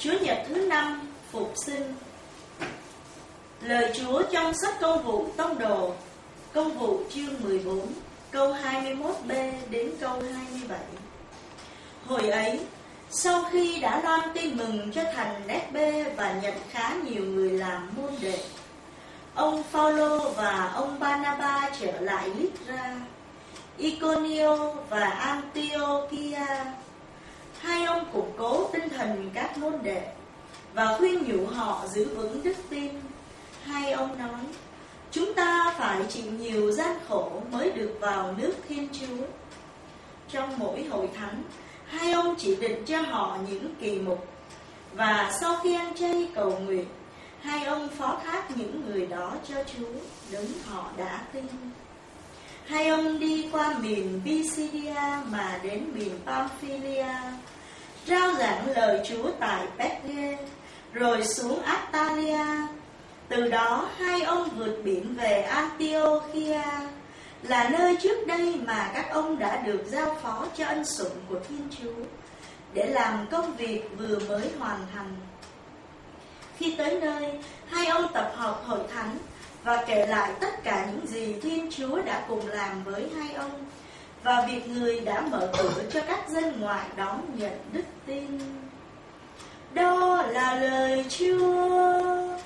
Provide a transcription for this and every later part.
Chúa Nhật thứ 5 phục sinh. Lời Chúa trong sách Công vụ Tông Đồ, Công vụ chương 14, câu 21b đến câu 27. Hồi ấy, sau khi đã loan tin mừng cho thành Derbe và nhận khá nhiều người làm môn đệ, ông Phaolô và ông Barnaba trở lại Lystra, Iconio và Antiochia. Hai ông củng cố tinh thần các môn đệ và khuyên nhủ họ giữ vững đức tin. Hai ông nói: chúng ta phải chịu nhiều gian khổ mới được vào nước Thiên Chúa. Trong mỗi hội thánh, hai ông chỉ định cho họ những kỳ mục, và sau khi ăn chay cầu nguyện, hai ông phó thác những người đó cho Chúa, đấng họ đã tin. Hai ông đi qua miền Pisidia mà đến miền Pamphylia, rao giảng lời Chúa tại Perge, rồi xuống Attalia. Từ đó hai ông vượt biển về Antiochia, là nơi trước đây mà các ông đã được giao phó cho ân sủng của Thiên Chúa, để làm công việc vừa mới hoàn thành. Khi tới nơi, hai ông tập hợp hội thánh và kể lại tất cả những gì Thiên Chúa đã cùng làm với hai ông, và việc Người đã mở cửa cho các dân ngoại đón nhận đức tin. Đó là lời Chúa.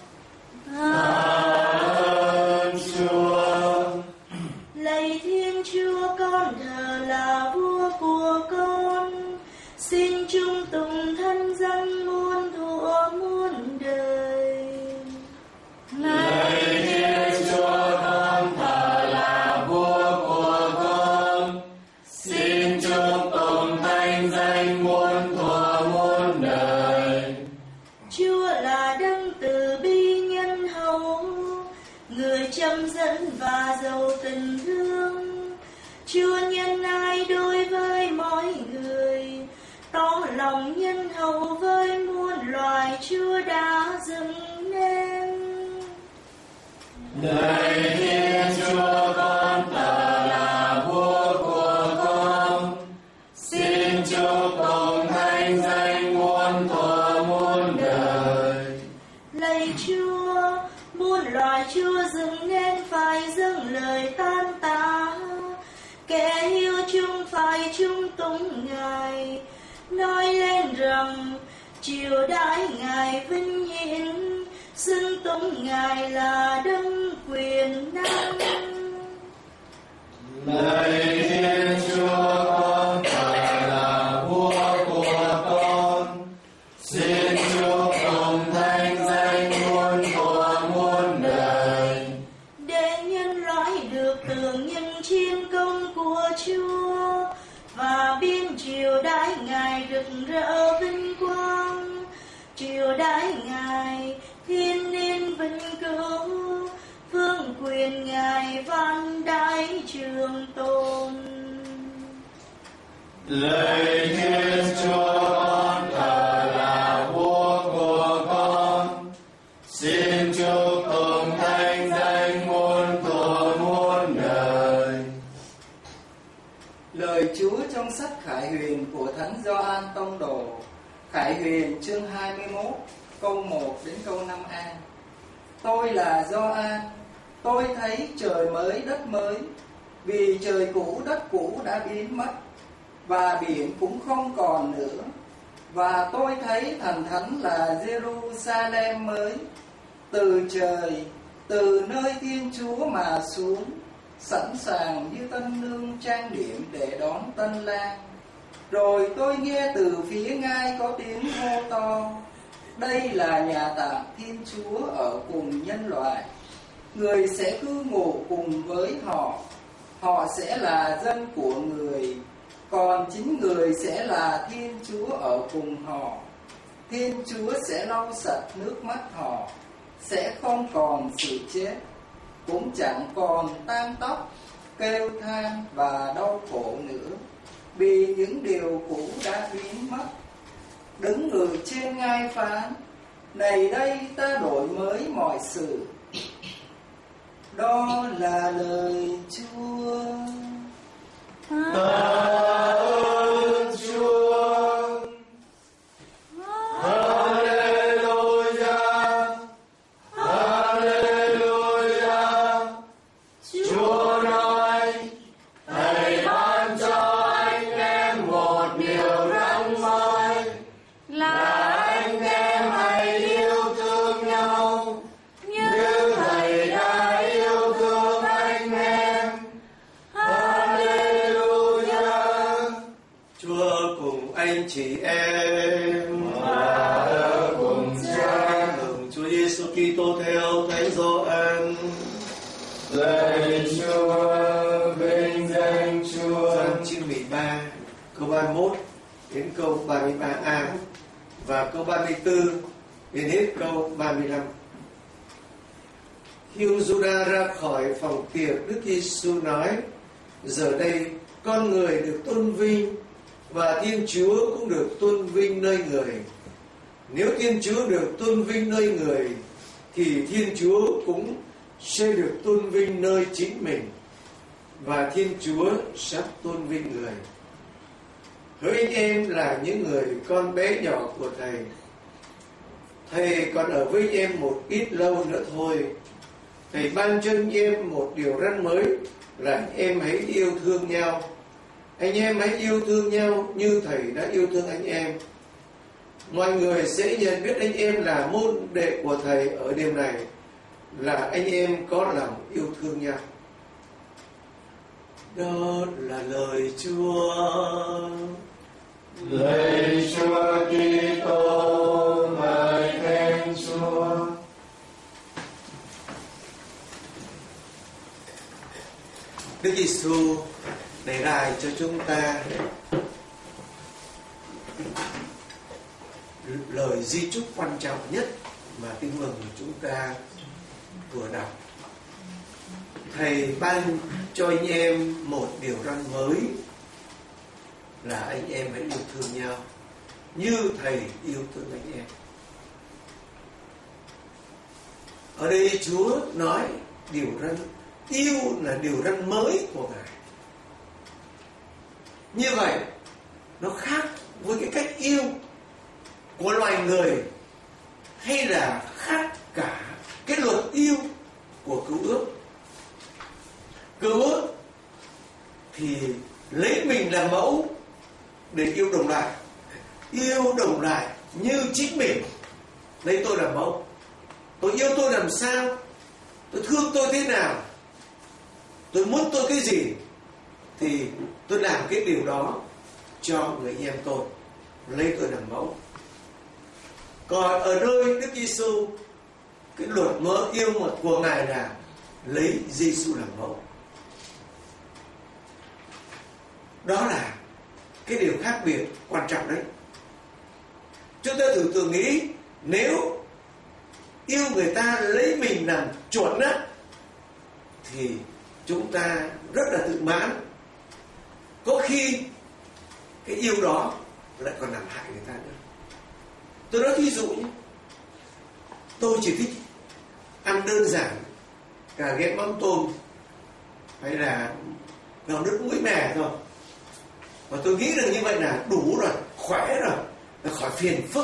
Ơn Chúa. Lạy Thiên Chúa, con thờ là vua của con, xin trung tùng thân dân muôn thuở muôn đời. Lạy Thiên Chúa, con thờ là vua của con, xin trung tùng thanh danh muôn thuở muôn đời. Chúa là đấng từ bi nhân hậu, người chăm dẫn và giàu tình thương. Chúa nhân ái đối với mọi người, tỏ lòng nhân hậu với muôn loài Chúa đã dựng nên. Lạy Thiên Chúa, con thờ là vua của con, xin chúc tụng thanh danh muôn thuở muôn đời. Lạy Chúa, muôn loài Chúa dựng nên phải dâng lời tan tạ, kẻ hiếu chung phải trung tụng Ngài, nói lên rằng triều đãi Ngài vinh hiển, xưng tụng Ngài là đấng quyền năng. Lạy Thiên Chúa, con thờ là vua của con, xin chúc tụng thanh danh muôn thuở muôn đời. Để nhân loại được tưởng nhân chiến công của Chúa, và biên triều đãi Ngài rực rỡ vinh quang. Triều đãi Ngài thiên niên vinh cửu, vương quyền Ngài vạn đại trường tồn. Lạy Thiên Chúa, con thờ là vua của con, xin chúc tụng thanh danh muôn thuở muôn đời. Lời Chúa trong sách Khải Huyền của Thánh Gioan Tông Đồ, Khải Huyền chương 21, câu 1 đến câu 5a. Tôi là Gioan, tôi thấy trời mới đất mới, vì trời cũ đất cũ đã biến mất, và biển cũng không còn nữa. Và tôi thấy thành thánh là Jerusalem mới, từ trời, từ nơi Thiên Chúa mà xuống, sẵn sàng như tân nương trang điểm để đón tân lang. Rồi tôi nghe từ phía ngai có tiếng hô to: đây là nhà tạm Thiên Chúa ở cùng nhân loại. Người sẽ cư ngụ cùng với họ, họ sẽ là dân của người, còn chính người sẽ là Thiên Chúa ở cùng họ. Thiên Chúa sẽ lau sạch nước mắt họ, sẽ không còn sự chết, cũng chẳng còn tang tóc, kêu than và đau khổ nữa, vì những điều cũ đã biến mất. Đứng người trên ngai phán: này đây ta đổi mới mọi sự. Đó là lời Chúa. Tạ ơn Chúa. Hallelujah. em và ở cùng Cha. Mừng Chúa Giêsu Kitô theo Thánh Gioan. Lạy Chúa, vinh danh Chúa. Giăng chương 13 câu 31 đến câu 33a và câu 34 đến hết câu 35. Khi ông Giuđa ra khỏi phòng tiệc, Đức Giêsu nói: giờ đây con người được tôn vinh và Thiên Chúa cũng được tôn vinh nơi người. Nếu Thiên Chúa được tôn vinh nơi người thì Thiên Chúa cũng sẽ được tôn vinh nơi chính mình, và Thiên Chúa sắp tôn vinh người. Hỡi anh em là những người con bé nhỏ của Thầy, Thầy còn ở với anh em một ít lâu nữa thôi. Thầy ban cho anh em một điều răn mới là anh em hãy yêu thương nhau. Anh em hãy yêu thương nhau như Thầy đã yêu thương anh em. Mọi người sẽ nhận biết anh em là môn đệ của Thầy ở điều này, là anh em có lòng yêu thương nhau. Đó là lời Chúa. Lạy Chúa Kitô, ngợi khen Chúa. Đức Giêsu để lại cho chúng ta lời di chúc quan trọng nhất mà Tin Mừng của chúng ta vừa đọc. Thầy ban cho anh em một điều răn mới là anh em hãy yêu thương nhau như Thầy yêu thương anh em. Ở đây Chúa nói điều răn yêu là điều răn mới của Ngài. Như vậy nó khác với cái cách yêu của loài người, hay là khác cả cái luật yêu của Cựu Ước. Cựu Ước thì lấy mình làm mẫu để yêu đồng loại, yêu đồng loại như chính mình. Lấy tôi làm mẫu, tôi yêu tôi làm sao, tôi thương tôi thế nào, tôi muốn tôi cái gì thì tôi làm cái điều đó cho người em tôi, lấy tôi làm mẫu. Còn ở nơi Đức Giêsu, cái luật mơ yêu mà của Ngài là lấy Giêsu làm mẫu. Đó là cái điều khác biệt quan trọng đấy. Chúng ta thử tưởng nghĩ, nếu yêu người ta lấy mình làm chuẩn á, thì chúng ta rất là tự mãn. Có khi cái yêu đó lại còn làm hại người ta nữa. Tôi nói ví dụ nhé, tôi chỉ thích ăn đơn giản cà ghém mắm tôm hay là gạo nước muối mè thôi, và tôi nghĩ rằng như vậy là đủ rồi, khỏe rồi, là khỏi phiền phức.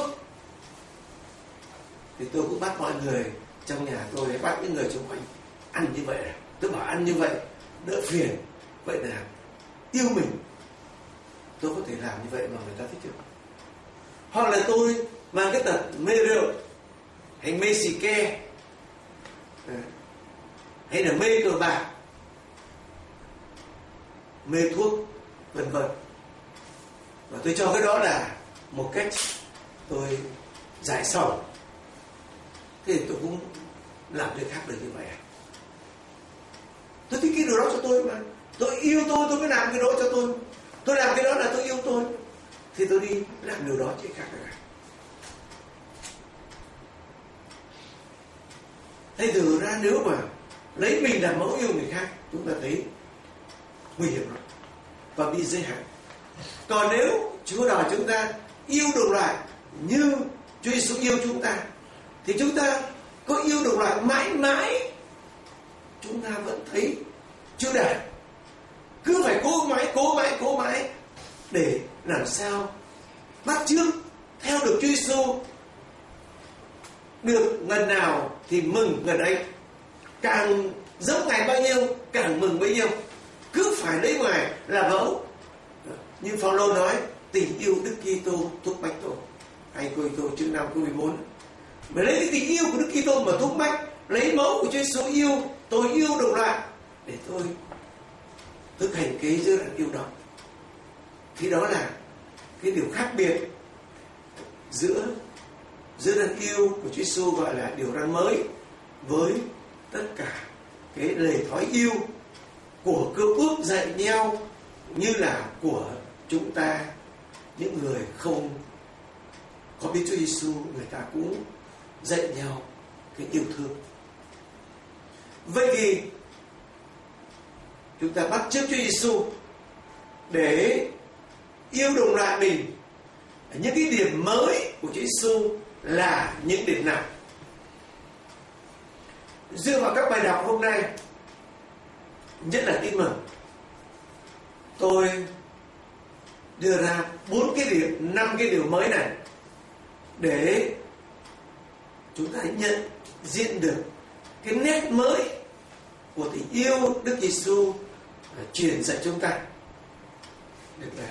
Thì tôi cũng bắt mọi người trong nhà tôi, bắt những người xung quanh ăn như vậy. Tôi bảo ăn như vậy đỡ phiền. Vậy là yêu mình, tôi có thể làm như vậy mà người ta thích được. Hoặc là tôi mang cái tật mê rượu, hay mê xì ke, hay là mê cờ bạc, mê thuốc, vân vân, và tôi cho cái đó là một cách tôi giải sầu. Thế thì tôi cũng làm việc khác được như vậy. Tôi thích cái điều đó cho tôi mà. Tôi yêu tôi mới làm cái đó cho tôi. Tôi làm cái đó là tôi yêu tôi, thì tôi đi làm điều đó chứ khác được. Thế từ ra nếu mà lấy mình làm mẫu yêu người khác, chúng ta thấy nguy hiểm lắm và bị giới hạn. Còn nếu Chúa đòi chúng ta yêu đồng loại như Chúa Giêsu yêu chúng ta, thì chúng ta có yêu đồng loại mãi mãi, chúng ta vẫn thấy chưa đạt. Cứ phải cố mãi để làm sao bắt chước theo được Chúa Giêsu. Được ngần nào thì mừng ngần ấy, càng giống Ngài bao nhiêu càng mừng bấy nhiêu. Cứ phải lấy Ngài là mẫu. Như Phaolô nói, tình yêu Đức Kitô thúc bách tôi. Hay Cô Tô chương 5 câu 14. Mà lấy cái tình yêu của Đức Kitô mà thúc bách, lấy mẫu của Chúa Giêsu yêu, tôi yêu đồng loại để tôi thực hành cái giới hạn yêu đó. Thì đó là cái điều khác biệt giữa răn yêu của Chúa Giêsu gọi là điều răn mới, với tất cả cái lời thói yêu của Cựu Ước dạy nhau như là của chúng ta, những người không có biết Chúa Giêsu, người ta cũng dạy nhau cái yêu thương. Vậy thì chúng ta bắt chước Chúa Giêsu để yêu đồng loại mình. Những cái điểm mới của Chúa Giêsu là những điểm nào? Dựa vào các bài đọc hôm nay, nhất là Tin Mừng, tôi đưa ra 5 cái điều mới này để chúng ta nhận diện được cái nét mới của tình yêu Đức Giêsu truyền dạy chúng ta. Được rồi.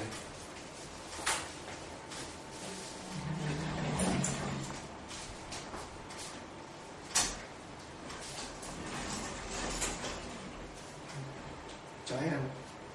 Chói không?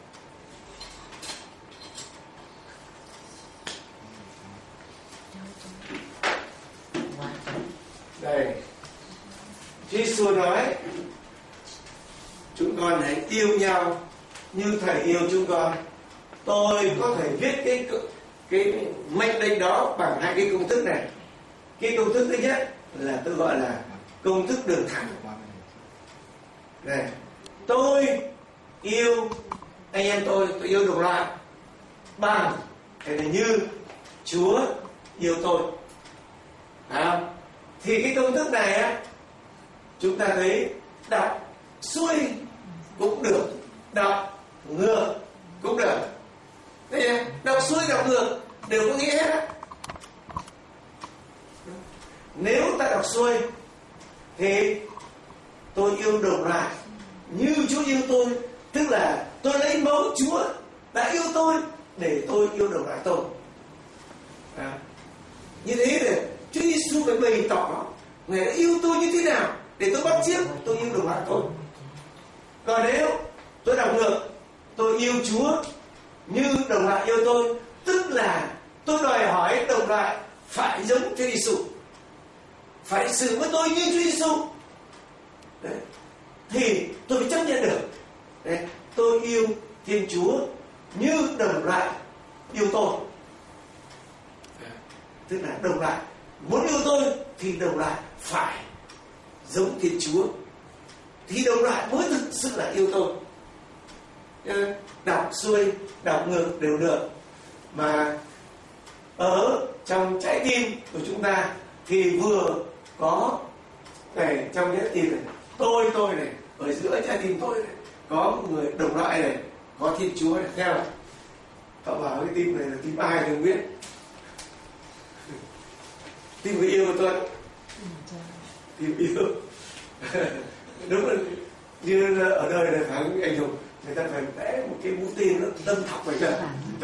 Đây, Chúa Giêsu nói chúng con hãy yêu nhau như Thầy yêu chúng con. Tôi có thể viết cái mệnh lệnh đó bằng 2 cái công thức này. Cái công thức thứ nhất là tôi gọi là công thức đường thẳng. Này, tôi yêu anh em tôi yêu đồng loại bằng cái này như Chúa yêu tôi. Thì cái công thức này á, chúng ta thấy đọc xuôi cũng được, đọc ngược cũng được. Thấy chưa? Đọc xuôi đọc ngược đều có nghĩa hết. Nếu ta đọc xuôi thì tôi yêu đồng loại như Chúa yêu tôi, tức là tôi lấy máu Chúa đã yêu tôi để tôi yêu đồng loại tôi. Như thế thì Chúa Giêsu phải bày tỏ Ngài đã yêu tôi như thế nào để tôi bắt chước tôi yêu đồng loại tôi. Còn nếu tôi đọc ngược, tôi yêu Chúa như đồng loại yêu tôi, tức là tôi đòi hỏi đồng loại phải giống Chúa Giêsu, phải xử với tôi như Chúa Giêsu. Thì tôi phải chấp nhận được. Đấy, tôi yêu Thiên Chúa như đồng loại yêu tôi. Tức là đồng loại muốn yêu tôi thì đồng loại phải giống Thiên Chúa, thì đồng loại mới thực sự là yêu tôi. Đọc xuôi đọc ngược đều được, mà ở trong trái tim của chúng ta thì vừa có này, trong trái tim này tôi này, ở giữa trái tim tôi này có một người đồng loại này, có Thiên Chúa này, nghe không? Cậu bảo cái tim này là tim ai thì không biết. Tim người yêu của tôi, tim yêu. Đúng là như ở đời này phải anh Hùng, người ta phải vẽ một cái mũi tên nó đâm thọc vào chân.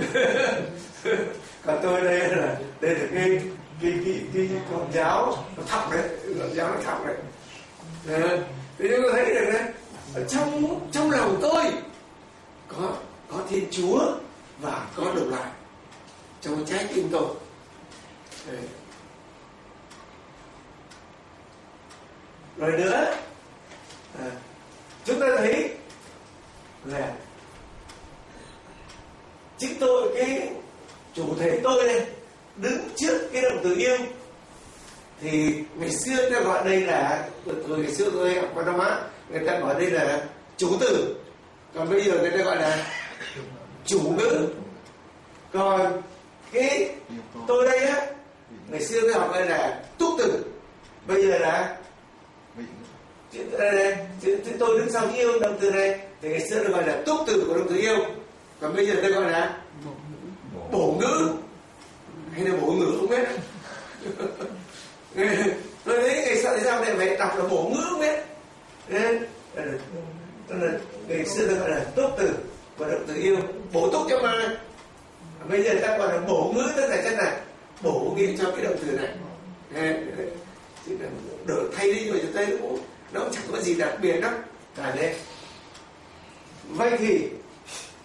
Còn tôi đây là cái con giáo nó thọc đấy, con giáo nó thọc đấy. Thế nhưng tôi thấy được đấy, ở trong lòng tôi có Thiên Chúa và có đồng loại trong trái tim tôi. Đấy. Rồi nữa, chúng ta thấy là chính tôi, cái chủ thể tôi này đứng trước cái động từ yêu, thì ngày xưa ta gọi đây là, ngày xưa tôi học qua Đông Á, người ta gọi đây là chủ từ, còn bây giờ người ta gọi là chủ ngữ. Còn cái tôi đây á, ngày xưa tôi học đây là túc từ, bây giờ là tôi đứng sau yêu động từ này, thì ngày xưa tôi gọi là túc từ của động từ yêu, còn bây giờ tôi gọi là bổ ngữ hay là bổ ngữ không biết. Tôi thấy ngày sau thì sao lại phải đọc là bổ ngữ không biết. Ngày xưa tôi gọi là túc từ của động từ yêu, bổ túc cho mai. Bây giờ ta gọi là bổ ngữ, tức là chắc là bổ nghĩa cho cái động từ này. Đỡ thay đi rồi cho tay nó cũng chẳng có gì đặc biệt đâu cả đấy. Vậy thì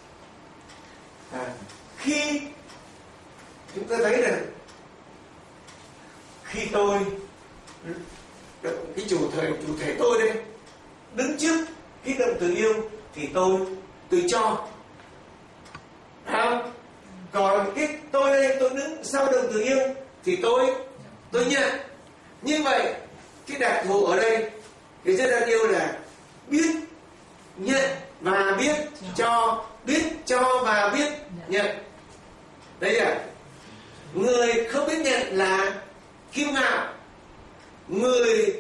khi chúng ta thấy là khi tôi, cái chủ thể tôi đây, đứng trước cái động từ yêu thì tôi cho. Còn cái tôi đây, tôi đứng sau động từ yêu thì tôi nhận. Như vậy cái đặc thù ở đây thì rất đáng yêu là biết nhận và biết cho, biết cho và biết nhận. Đấy à, người không biết nhận là kiêu ngạo, người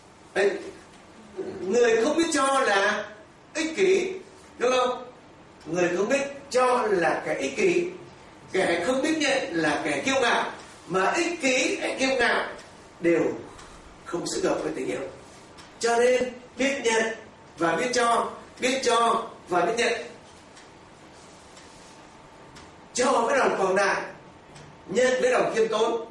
không biết cho là ích kỷ, đúng không? Người không biết cho là kẻ ích kỷ, kẻ không biết nhận là kẻ kiêu ngạo. Mà ích kỷ hay kiêu ngạo đều không适hợp với tình yêu. Cho nên biết nhận và biết cho và biết nhận. Cho với lòng quảng đại, nhận với lòng khiêm tốn.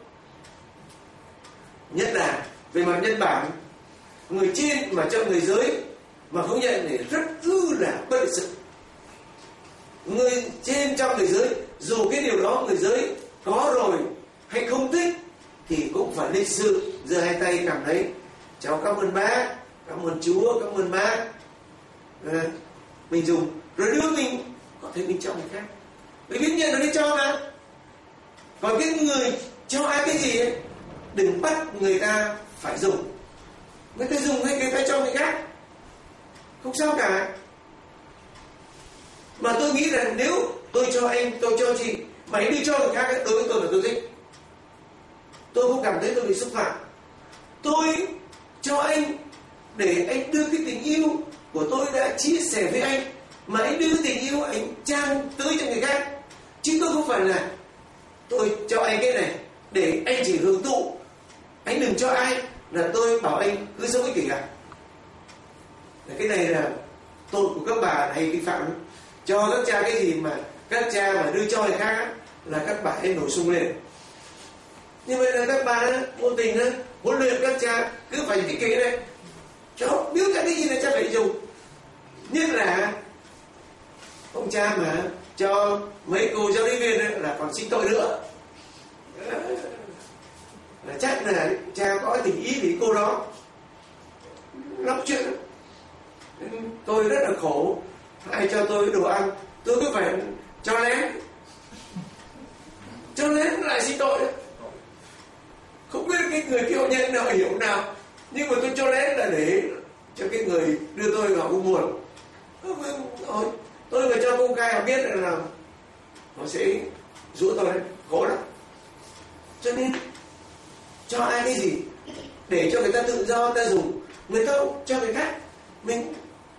Nhất là về mặt nhân bản, người trên mà cho người dưới mà không nhận thì rất là bất lịch sự. Người trên cho người dưới, dù cái điều đó người dưới có rồi hay không thích thì cũng phải lịch sự, giơ hai tay cầm lấy, cháu cảm ơn bác, cảm ơn Chúa, cảm ơn bác. Mình dùng rồi đưa mình, có thể mình cho người khác, mình biết nhận rồi đi cho mà. Còn cái người cho ai cái gì ấy, đừng bắt người ta phải dùng. Người ta dùng hay người ta cho người khác, không sao cả. Mà tôi nghĩ là nếu tôi cho anh, tôi cho chị, mà anh đi cho người khác, đối với tôi là tôi thích. Tôi không cảm thấy tôi bị xúc phạm. Tôi cho anh để anh đưa cái tình yêu của tôi đã chia sẻ với anh, mà anh đưa tình yêu anh trao tới cho người khác. Chứ tôi không phải là tôi cho anh cái này để anh chỉ hưởng thụ, anh đừng cho ai, là tôi bảo anh cứ sống ích kỷ cả. Cái này là tội của các bà hay vi phạm. Cho các cha cái gì mà các cha mà đưa cho người khác là các bà hay nổi sung lên. Như vậy là các bà vô tình huấn luyện các cha cứ phải ích kỷ đấy. Cháu biết cái gì là cha phải dùng. Nhất là ông cha mà cho mấy cô giáo lý viên là còn sinh tội nữa. Là chắc là cha có tình ý vì cô đó lắm chuyện. Tôi rất là khổ, ai cho tôi đồ ăn tôi cứ phải cho lén lại xin tội. Không biết cái người kia nhận nào hiểu nào, nhưng mà tôi cho lén là để cho cái người đưa tôi vào cũng buồn. Tôi mà cho công khai họ biết là họ sẽ rủa tôi đấy, khổ lắm. Cho nên cho ai cái gì để cho người ta tự do ta dùng, người ta cho người khác, mình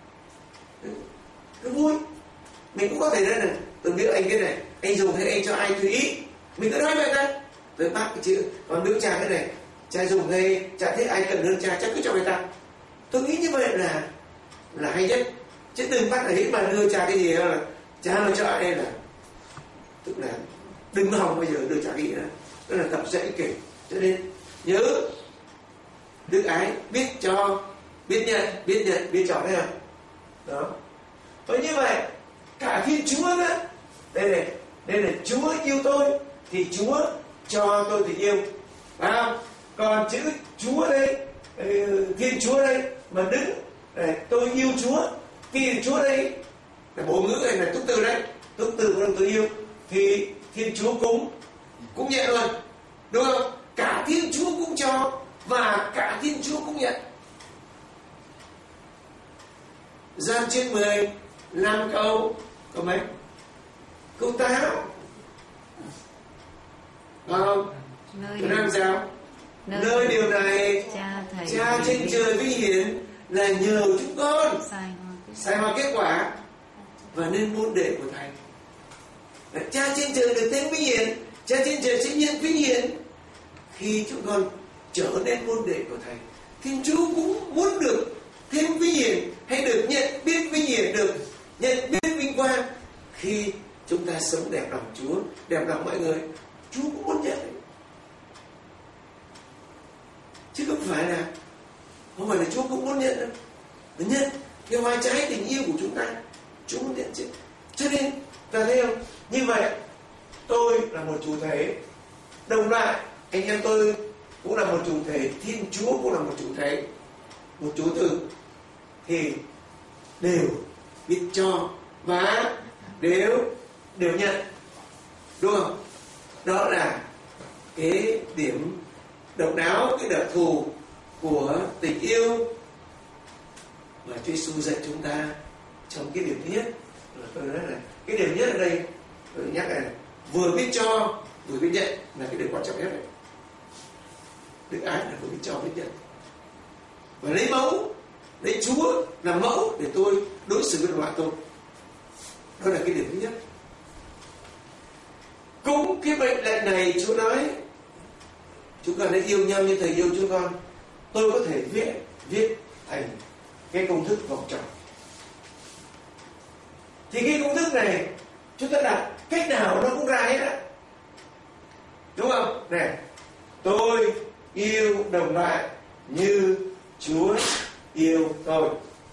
cứ vui. Mình cũng có thể nói là tôi biết anh cái này, anh dùng hay anh cho ai tùy ý, mình cứ nói vậy thôi. Tôi bác cái chữ, còn nếu cha cái này, cha dùng hay cha thấy ai cần hơn cha chắc cứ cho người ta. Tôi nghĩ như vậy là hay nhất. Chứ đừng bắt là hít mà đưa cha cái gì là cha nó cho ai là, tức là đừng có hòng bây giờ đưa cha cái gì nữa. Đó là tập dạy kể. Cho nên nhớ đức ái, biết cho, biết nhận, biết cho đấy không? Đó. Và như vậy cả Thiên Chúa đó, đây là Chúa yêu tôi thì Chúa cho tôi tình yêu, phải không? Còn chữ Chúa đây, Thiên Chúa đây mà đứng để tôi yêu Chúa, thì Chúa đây là bộ ngữ này là túc từ đấy, túc từ của động từ yêu, thì Thiên Chúa cũng nhận luôn, đúng không? Cả Thiên Chúa cũng cho và cả Thiên Chúa cũng nhận. Gian chương 15 câu mấy? Câu 8. Không? Câu 5 sao? Nơi điều này Cha trên trời vinh hiển là nhờ chúng con sai hòa kết quả và nên môn đệ của Thầy. Cha trên trời được thêm vinh hiển, Cha trên trời sẽ nhận vinh hiển khi chúng con trở nên môn đệ của Thầy. Thiên Chúa cũng muốn được thêm vinh hiển hay được nhận biết vinh hiển, được nhận biết vinh quang khi chúng ta sống đẹp lòng Chúa, đẹp lòng mọi người. Chúa cũng muốn nhận, chứ không phải là Chúa cũng muốn nhận đâu. Nhận cái hoa trái tình yêu của chúng ta, Chúa muốn nhận chứ. Cho nên ta thấy không? Như vậy tôi là một chủ thể đồng loại, anh em tôi cũng là một chủ thể, Thiên Chúa cũng là một chủ thể, một chủ từ, thì đều biết cho và đều nhận, đúng không? Đó là cái điểm độc đáo, cái đặc thù của tình yêu mà Chúa Giêsu dạy chúng ta trong cái điểm thứ nhất. Tôi nói là cái điểm nhất ở đây tôi nhắc là vừa biết cho vừa biết nhận là cái điều quan trọng nhất đấy. Đức ái là vừa biết cho biết nhận, và lấy Chúa làm mẫu để tôi đối xử với đồng loại tôi. Đó là cái điểm thứ nhất. Cũng cái mệnh lệnh này Chúa nói chúng con hãy yêu nhau như Thầy yêu chúng con. Tôi có thể viết thành cái công thức vòng tròn. Thì cái công thức này chúng ta đặt cách nào nó cũng ra hết á, đúng không? Này, tôi yêu đồng loại như Chúa yêu tôi.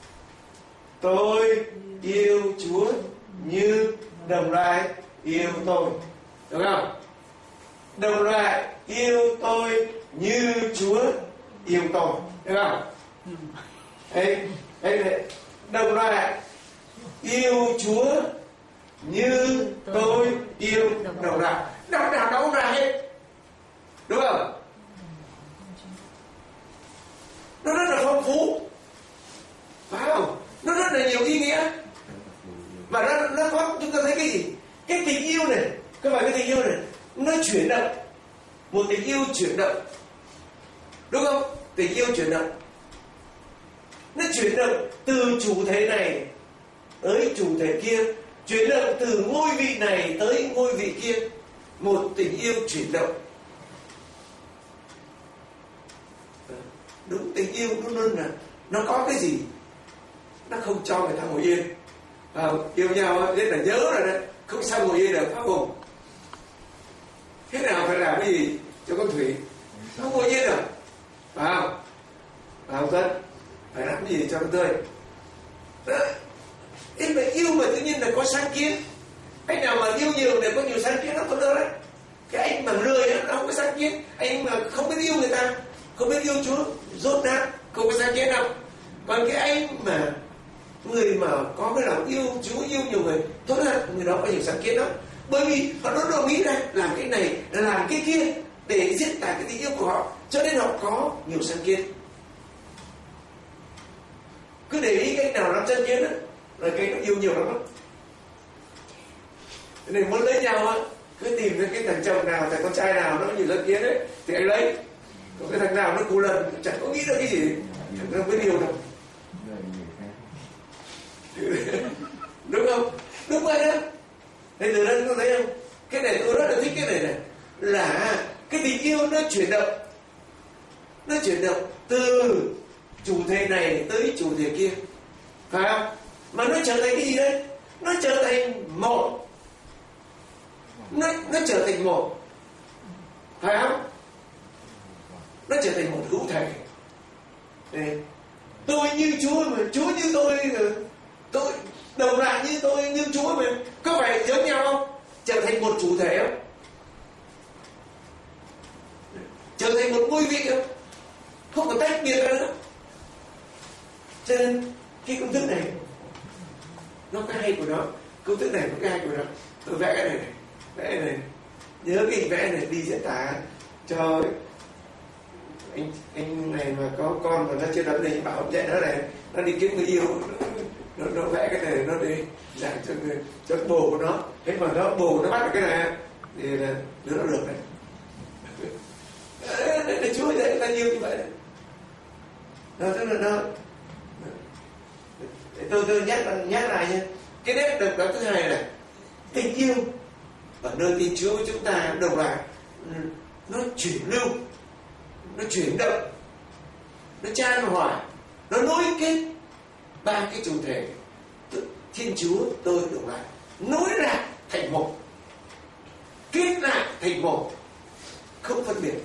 Tôi yêu Chúa như đồng loại yêu tôi, đúng không? Đồng loại yêu tôi như Chúa yêu tôi, đúng không? Đấy, đồng loại yêu Chúa như tôi yêu đồng loại. Đọc nào đâu ra hết, đúng không? Nó rất là phong phú, phải không? Nó rất là nhiều ý nghĩa. Và nó có, chúng ta thấy cái gì? Cái tình yêu này, các bạn, cái tình yêu này nó chuyển động, một tình yêu chuyển động, đúng không? Tình yêu chuyển động, nó chuyển động từ chủ thể này tới chủ thể kia, chuyển động từ ngôi vị này tới ngôi vị kia. Một tình yêu chuyển động. Đúng, tình yêu luôn luôn là nó có cái gì, nó không cho người ta ngồi yên. Yêu nhau rất là nhớ rồi đấy, không sao ngồi yên được, phải không? Thế nào phải làm cái gì cho con Thủy, không ngồi yên được, phải không? Phải không Tuấn? Phải làm cái gì cho con Tươi? Thế mà yêu mà tự nhiên là có sáng kiến. Anh nào mà yêu nhiều để có nhiều sáng kiến nó tốt hơn đấy. Cái anh mà lười nó không có sáng kiến. Anh mà không biết yêu người ta, không biết yêu Chúa, rốt nát, không có sáng kiến đâu. Còn cái anh mà người mà có cái lòng yêu Chúa, yêu nhiều người, tốt hơn, người đó có nhiều sáng kiến đó. Bởi vì họ nó đồng ý ra làm cái này, làm cái kia để diễn tả cái tình yêu của họ, cho nên họ có nhiều sáng kiến. Cứ để ý cái nào làm chân kiến á, là cái nó yêu nhiều lắm. Cho nên muốn lấy nhau á, cứ tìm ra cái thằng chồng nào, thằng con trai nào nó nhiều sáng kiến ấy thì anh lấy. Còn cái thằng nào nó cù lần, chẳng có nghĩ được cái gì, nó không biết yêu đâu. Đúng không? Đúng vậy đó. Thế từ đó chúng ta thấy không? Cái này tôi rất là thích cái này là cái tình yêu nó chuyển động. Nó chuyển động từ chủ thể này tới chủ thể kia, phải không? Mà nó trở thành cái gì đấy? Nó trở thành một. Nó trở thành một, phải không? Nó trở thành một hữu thể. Đây. Tôi như Chúa mà Chúa như tôi đồng lại như tôi như Chúa mà, có phải giống nhau không? Trở thành một chủ thể không? Trở thành một ngôi vị không? Không có tách biệt ra nữa. Cho nên cái công thức này nó có hay của nó. Công thức này có cái hay của nó. Tôi vẽ cái này, vẽ này. Nhớ cái hình vẽ này đi diễn tả cho anh này mà có con mà nó chưa đắm này, bảo ông dạy nó này, nó đi kiếm người yêu, nó vẽ cái này, nó đi giảng cho bồ của nó. Thế mà bồ nó bắt được cái này thì là đứa nó được đấy. Để Chúa dạy ta nhiều như vậy đấy. Tức là tôi nhắc lại nha. Cái nét độc đáo thứ hai là tình yêu ở nơi Thiên Chúa của chúng ta đồng loạt nó chuyển lưu, nó chuyển động, nó chan hòa, nó nối kết ba cái chủ thể Thiên Chúa tôi đồng loạt nối lại thành một, kết lại thành một, không phân biệt.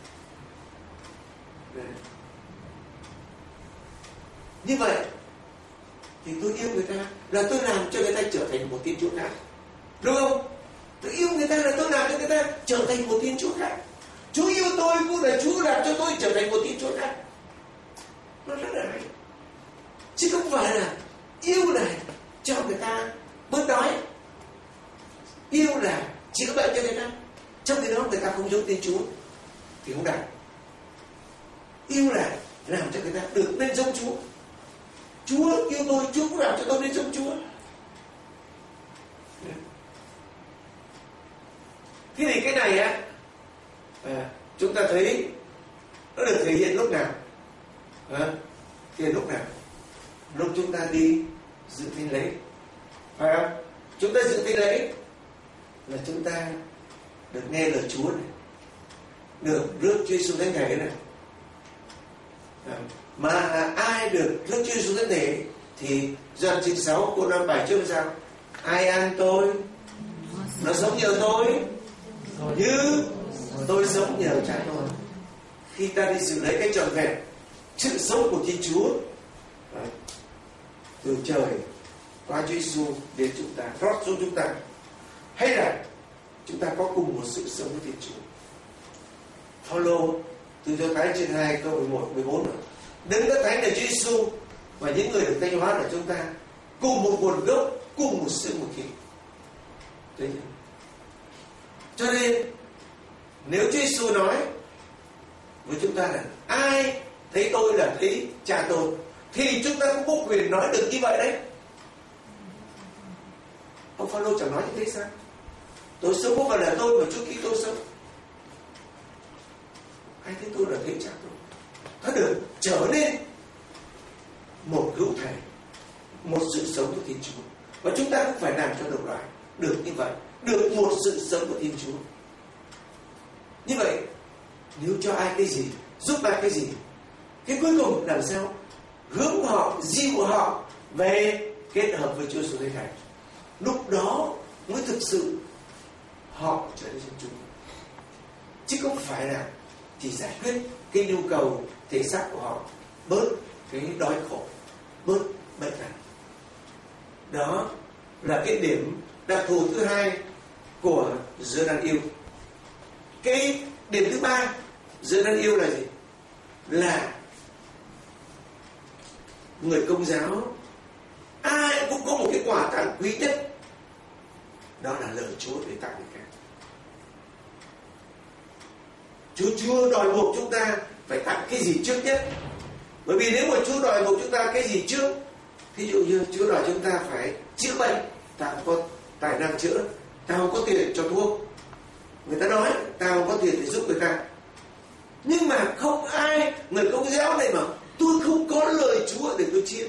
Như vậy thì tôi yêu người ta là tôi làm cho người ta trở thành một Thiên Chúa khác, đúng không? Tôi yêu người ta là tôi làm cho người ta trở thành một Thiên Chúa khác. Chúa yêu tôi cũng là Chúa làm cho tôi trở thành một Thiên Chúa khác. Nó rất là hay. Chứ không phải là yêu là cho người ta bớt đói, yêu là chữa bệnh cho người ta, trong khi đó người ta không giống Thiên Chúa thì không đạt. Yêu là làm cho người ta được nên giống Chúa. Chúa yêu tôi, Chúa cũng làm cho tôi nên giống Chúa. Thế thì cái này á, chúng ta thấy nó được thể hiện lúc nào? Thể hiện lúc nào? Lúc chúng ta đi dự thánh lễ. Chúng ta dự thánh lễ là chúng ta được nghe lời Chúa này, được rước Chúa Giêsu thánh thể này. Mà ai được rước Chúa Giêsu thánh thể thì Gioan 6 câu 57 trước sao? Ai ăn tôi, nó sống nhờ tôi, như tôi sống nhờ Cha tôi. Khi ta đi dự lễ cách trọn vẹn sự sống của Thiên Chúa từ trời qua Chúa Giêsu đến chúng ta, rót xuống chúng ta, hay là chúng ta có cùng một sự sống với Thiên Chúa. Phaolô từ Do Thái chương 2 câu 11 14 rồi. Đấng đã thánh là Chúa Giêsu và những người được thanh hóa là chúng ta cùng một nguồn gốc, cùng một sự một thịt. Cho nên nếu Chúa Giêsu nói với chúng ta là ai thấy tôi là thấy Cha tôi, thì chúng ta cũng có quyền nói được như vậy đấy. Ông Phaolô chẳng nói như thế sao? Tôi sống không phải là tôi mà Chúa Kitô sống. Ai thấy tôi là thấy Cha tôi. Nó được trở nên một hữu thể, một sự sống của Thiên Chúa. Và chúng ta cũng phải làm cho đồng loại được như vậy, được một sự sống của Thiên Chúa. Như vậy, nếu cho ai cái gì, giúp ai cái gì, cái cuối cùng làm sao hướng họ, dìu họ về kết hợp với Chúa Giêsu Thánh Thể. Lúc đó mới thực sự họ trở nên dân chúng, chứ không phải là chỉ giải quyết cái nhu cầu thể xác của họ, bớt cái đói khổ, bớt bệnh tật. Đó là cái điểm đặc thù thứ hai của giờ đáng yêu. Cái điểm thứ ba giờ đáng yêu là gì? Là người Công giáo ai cũng có một cái quà tặng quý nhất, đó là lời Chúa để tặng người khác. Chúa chưa đòi buộc chúng ta phải tặng cái gì trước nhất. Bởi vì nếu mà Chúa đòi buộc chúng ta cái gì trước, ví dụ như Chúa đòi chúng ta phải chữa bệnh, ta không có tài năng chữa, ta không có tiền cho thuốc, người ta nói ta không có tiền để giúp người ta. Nhưng mà không ai, người Công giáo này mà tôi không có lời Chúa để tôi chiêm.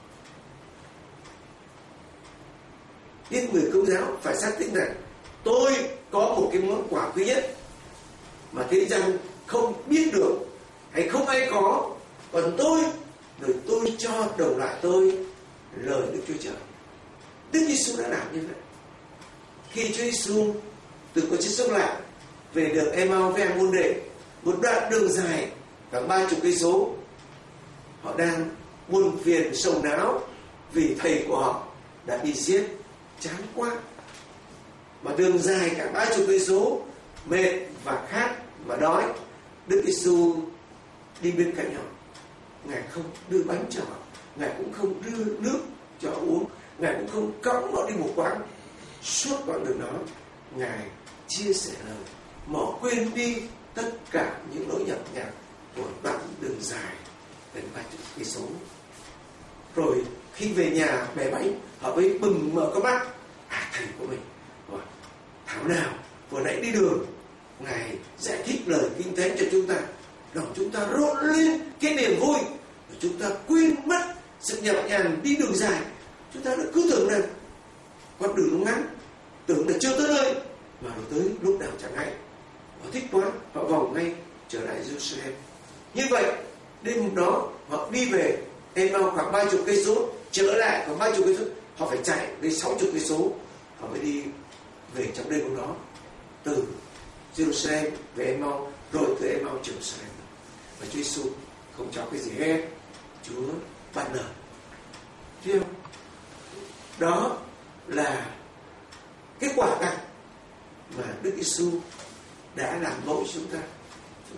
Nhưng người Công giáo phải xác định rằng tôi có một cái món quà quý nhất mà thế gian không biết được hay không ai có, còn tôi, rồi tôi cho đồng loại tôi lời Đức Chúa Trời. Đức Giêsu đã làm như vậy. Khi Chúa Giêsu từ cõi chết sống lại về đường Emau với hàng môn đệ, một đoạn đường dài khoảng 30 cây số, họ đang buồn phiền sầu não vì thầy của họ đã bị giết, chán quá. Mà đường dài cả 30 cây số, mệt và khát và đói. Đức Giêsu đi bên cạnh họ, Ngài không đưa bánh cho họ, Ngài cũng không đưa nước cho họ uống, Ngài cũng không cõng họ đi một quãng. Suốt quãng đường đó, Ngài chia sẻ lời, mà quên đi tất cả những nỗi nhọc nhằn của đoạn đường dài đến 30 cây số. Rồi khi về nhà bẻ bánh, họ mới bừng mở con mắt, thầy của mình thảo nào vừa nãy đi đường Ngài giải thích lời kinh thánh cho chúng ta, lòng chúng ta rộn lên cái niềm vui, và chúng ta quên mất sự nhọc nhằn đi đường dài. Chúng ta đã cứ tưởng rằng con đường nó ngắn, tưởng là chưa tới nơi, mà rồi tới lúc nào chẳng hay. Họ thích quá, họ vòng ngay trở lại Jerusalem. Như vậy đêm hôm đó họ đi về Emau khoảng 30 cây số, trở lại khoảng 30 cây số, họ phải chạy đến 60 cây số, họ mới đi về trong đêm hôm đó, từ Jerusalem về Emau, rồi từ Emau Jerusalem. Và Chúa Giêsu không cho cái gì hết, Chúa ban nở. Thấy không? Đó là cái quả tặng mà Đức Giêsu đã làm mẫu chúng ta.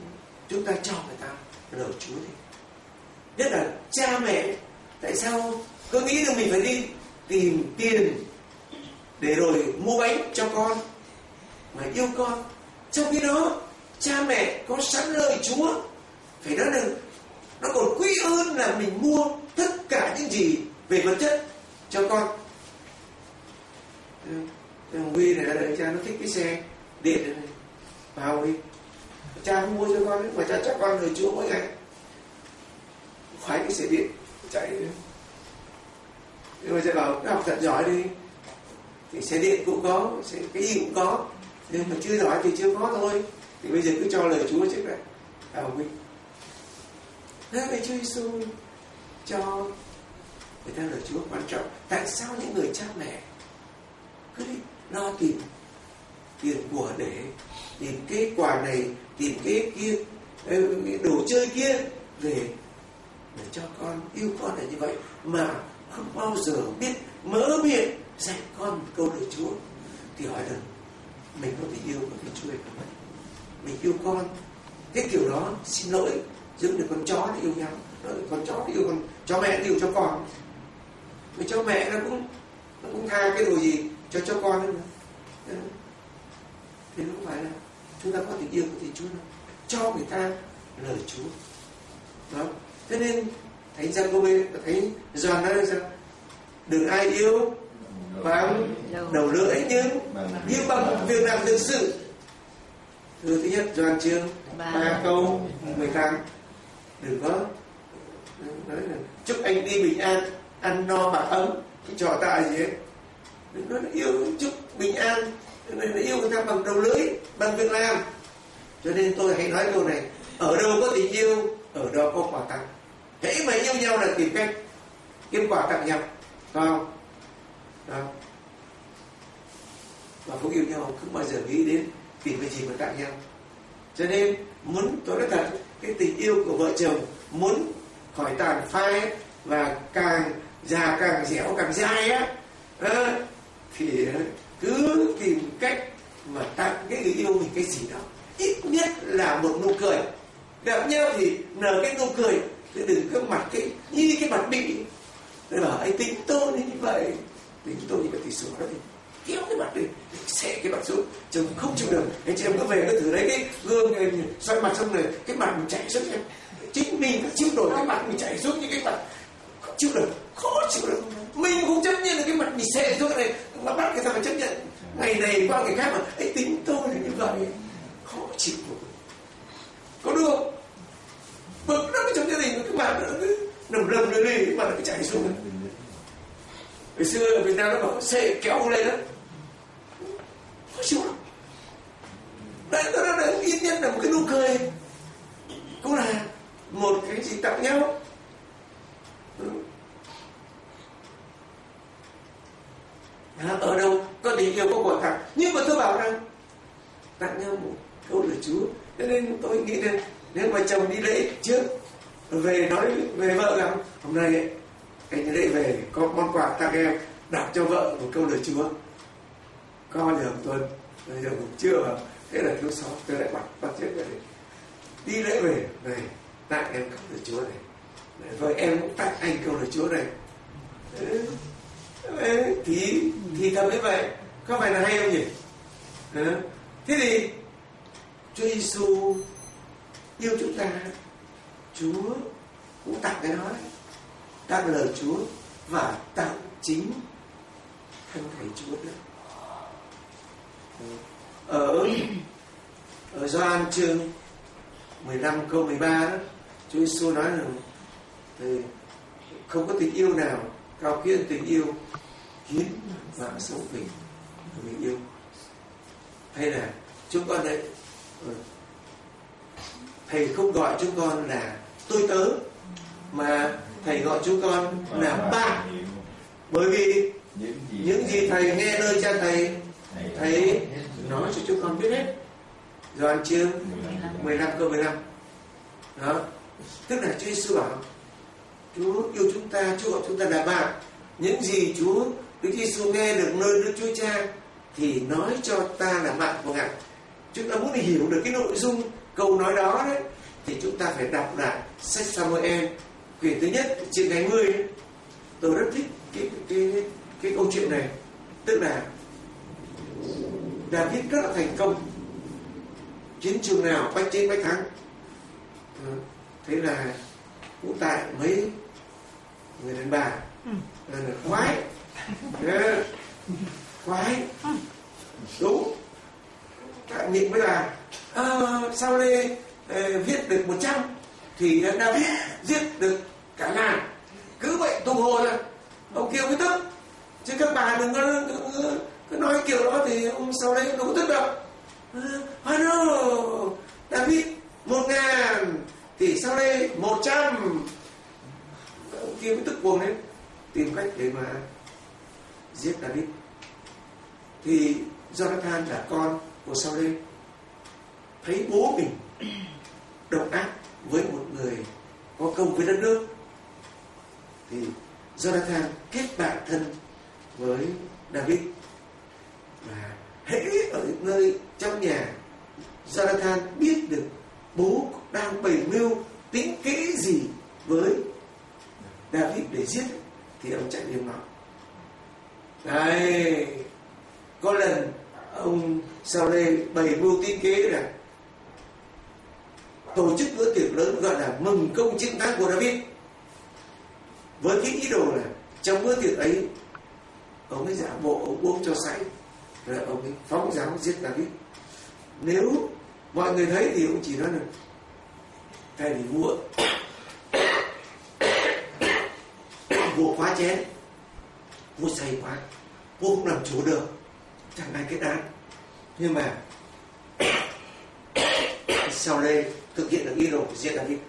chúng ta cho người ta lời Chúa đi. Nhất là cha mẹ, tại sao cứ nghĩ rằng mình phải đi tìm tiền để rồi mua bánh cho con mà yêu con, trong khi đó cha mẹ có sẵn lời Chúa, phải nói là nó còn quý hơn là mình mua tất cả những gì về vật chất cho con. Thằng Huy này là cha nó thích cái xe điện này, vào đi, cha không mua cho con ấy, mà cha cho con lời Chúa mỗi ngày, khoái cái xe điện chạy đi. Nhưng mà cha bảo học thật giỏi đi, thì xe điện cũng có, cái gì cũng có, nhưng mà chưa giỏi thì chưa có thôi. Thì bây giờ cứ cho lời Chúa trước này, vào Huy. Thế vậy Chúa Giêsu cho người ta lời Chúa quan trọng. Tại sao những người cha mẹ cứ đi lo tìm tiền của để tìm cái quà này, tìm cái kia, đồ chơi kia về để cho con, yêu con là như vậy, mà không bao giờ biết mở miệng dạy con một câu lời Chúa? Thì hỏi là mình có thể yêu con Chúa hay không? Mình yêu con cái kiểu đó, xin lỗi, giống như con chó nó yêu nhau, con chó nó yêu con, chó mẹ yêu cho con, mà cho mẹ nó cũng tha cái đồ gì cho con ấy mà. Thì không phải là chúng ta có tình yêu của tình Chúa đâu, cho người ta lời Chúa đó. Thế nên Thánh Giăng-cô-bê, Thánh Gioan nói rằng đừng ai yêu bằng đầu lưỡi nhưng yêu bằng việc làm thực sự. Thứ nhất Gioan chương 3 câu 18, đừng có nói là chúc anh đi bình an, ăn no mặc ấm, cái trò tạ gì ấy. Đừng nói là yêu chúc bình an, nên là yêu người ta bằng đầu lưỡi, bằng việc làm. Cho nên tôi hãy nói câu này: ở đâu có tình yêu, ở đó có quà tặng. Hãy mà yêu nhau là tìm cách kiếm quà tặng nhau, không? Đó. Và không yêu nhau không bao giờ nghĩ đến tìm cái gì mà tặng nhau. Cho nên tôi nói thật, cái tình yêu của vợ chồng muốn khỏi tàn phai và càng già càng dẻo càng dai á, thì cứ tìm cách mà tặng cái người yêu mình cái gì đó, ít nhất là một nụ cười. Gặp nhau thì nở cái nụ cười, chứ đừng có mặt như cái mặt bị. Tôi bảo anh tính tôi như vậy, tính tôi như vậy thì sửa đó thì kéo cái mặt đi, xẻ cái mặt xuống, chồng không chịu được. Anh chị em cứ về cứ thử lấy cái gương xoay mặt xong rồi cái mặt mình chảy xuống em, chính mình cứ chịu nổi cái mặt mình chảy xuống như cái mặt không chịu được, khó chịu được. Mình cũng chấp nhận được cái mặt mình xẻ xuống này, mà bắt người ta phải chấp nhận. Ngày này qua ngày khác mà anh tính tôi là như vậy, khó chịu được. Có được không? Bực lắm trong gia đình cái mặt nó cứ nằm lầm lên đi, cái mặt nó cứ chảy xuống. Ngày xưa ở Việt Nam nó bảo xệ kéo lên đó, khó chịu lắm. Đấy, nó là ít nhất là một cái nụ cười, cũng là một cái gì tặng nhau. Ở đâu có tình yêu có quà tặng. Nhưng mà tôi bảo rằng tặng nhau một câu lời Chúa. Cho nên tôi nghĩ là nếu mà chồng đi lễ trước, về nói về vợ rằng hôm nay anh lễ về có món quà tặng em, đọc cho vợ một câu lời Chúa. Có bao giờ tuần, bây giờ cũng chưa vào. Thế là thứ 6 tôi lại bắt trước rồi. Đi lễ về tặng em câu lời Chúa này, rồi em cũng tặng anh câu lời Chúa này. Thì thầm như vậy có phải là hay không nhỉ? Thế thì Chúa Giêsu yêu chúng ta, Chúa cũng tặng cái đó đấy, tặng lời Chúa và tặng chính thân thể Chúa nữa. Ở Gioan chương 15 câu 13 đó, Chúa Giêsu nói rằng không có tình yêu nào cao kiên tình yêu hiến mạng sống mình yêu. Hay là chúng con đấy, thầy không gọi chúng con là tôi tớ, mà thầy gọi chúng con là bạn. Bởi vì những gì thầy nghe nơi cha thầy nói cho chúng con biết hết. Gioan chương 15 câu 15 đó, tức là Chúa Giêsu bảo Chúa yêu chúng ta, Chúa gọi chúng ta là bạn. Những gì Đức Giêsu nghe được nơi Đức Chúa Cha thì nói cho ta là bạn của Ngài. Chúng ta muốn hiểu được cái nội dung câu nói đó đấy, chúng ta phải đọc lại sách Samuel quyển thứ nhất chương 20 ấy. Tôi rất thích cái câu chuyện này, tức là David rất là thành công, chiến trường nào bách chiến bách thắng. Thế là cũng tại mấy người đàn bà là khoái khoái đúng tại miệng với bà sao Lê viết được 100 thì David giết được cả ngàn, cứ vậy tung hồn ra. Ông Kiều mới tức, chứ các bà đừng có nói kiểu đó thì ông sau đấy đâu có tức đâu. David 1000 thì sau đây 100. Ông kia mới tức cuồng lên, tìm cách để mà giết David. Thì Jonathan là con của Saul, thấy bố mình độc ác với một người có công với đất nước, thì Jonathan kết bạn thân với David. Và hễ ở nơi trong nhà Jonathan biết được bố đang bày mưu tính kế gì với David để giết thì ông chạy đến nói. Đây, có lần ông Saul bày mưu tính kế là tổ chức bữa tiệc lớn gọi là mừng công chiến thắng của David, với cái ý đồ là trong bữa tiệc ấy ông ấy giả bộ ông uống cho say rồi ông ấy phóng giáo giết David. Nếu mọi người thấy thì ông chỉ nói là thay vì vua khóa chén, vua say quá, vua không làm chủ được, chẳng ai kết án. Nhưng mà sau đây thực hiện được ý đồ giết David,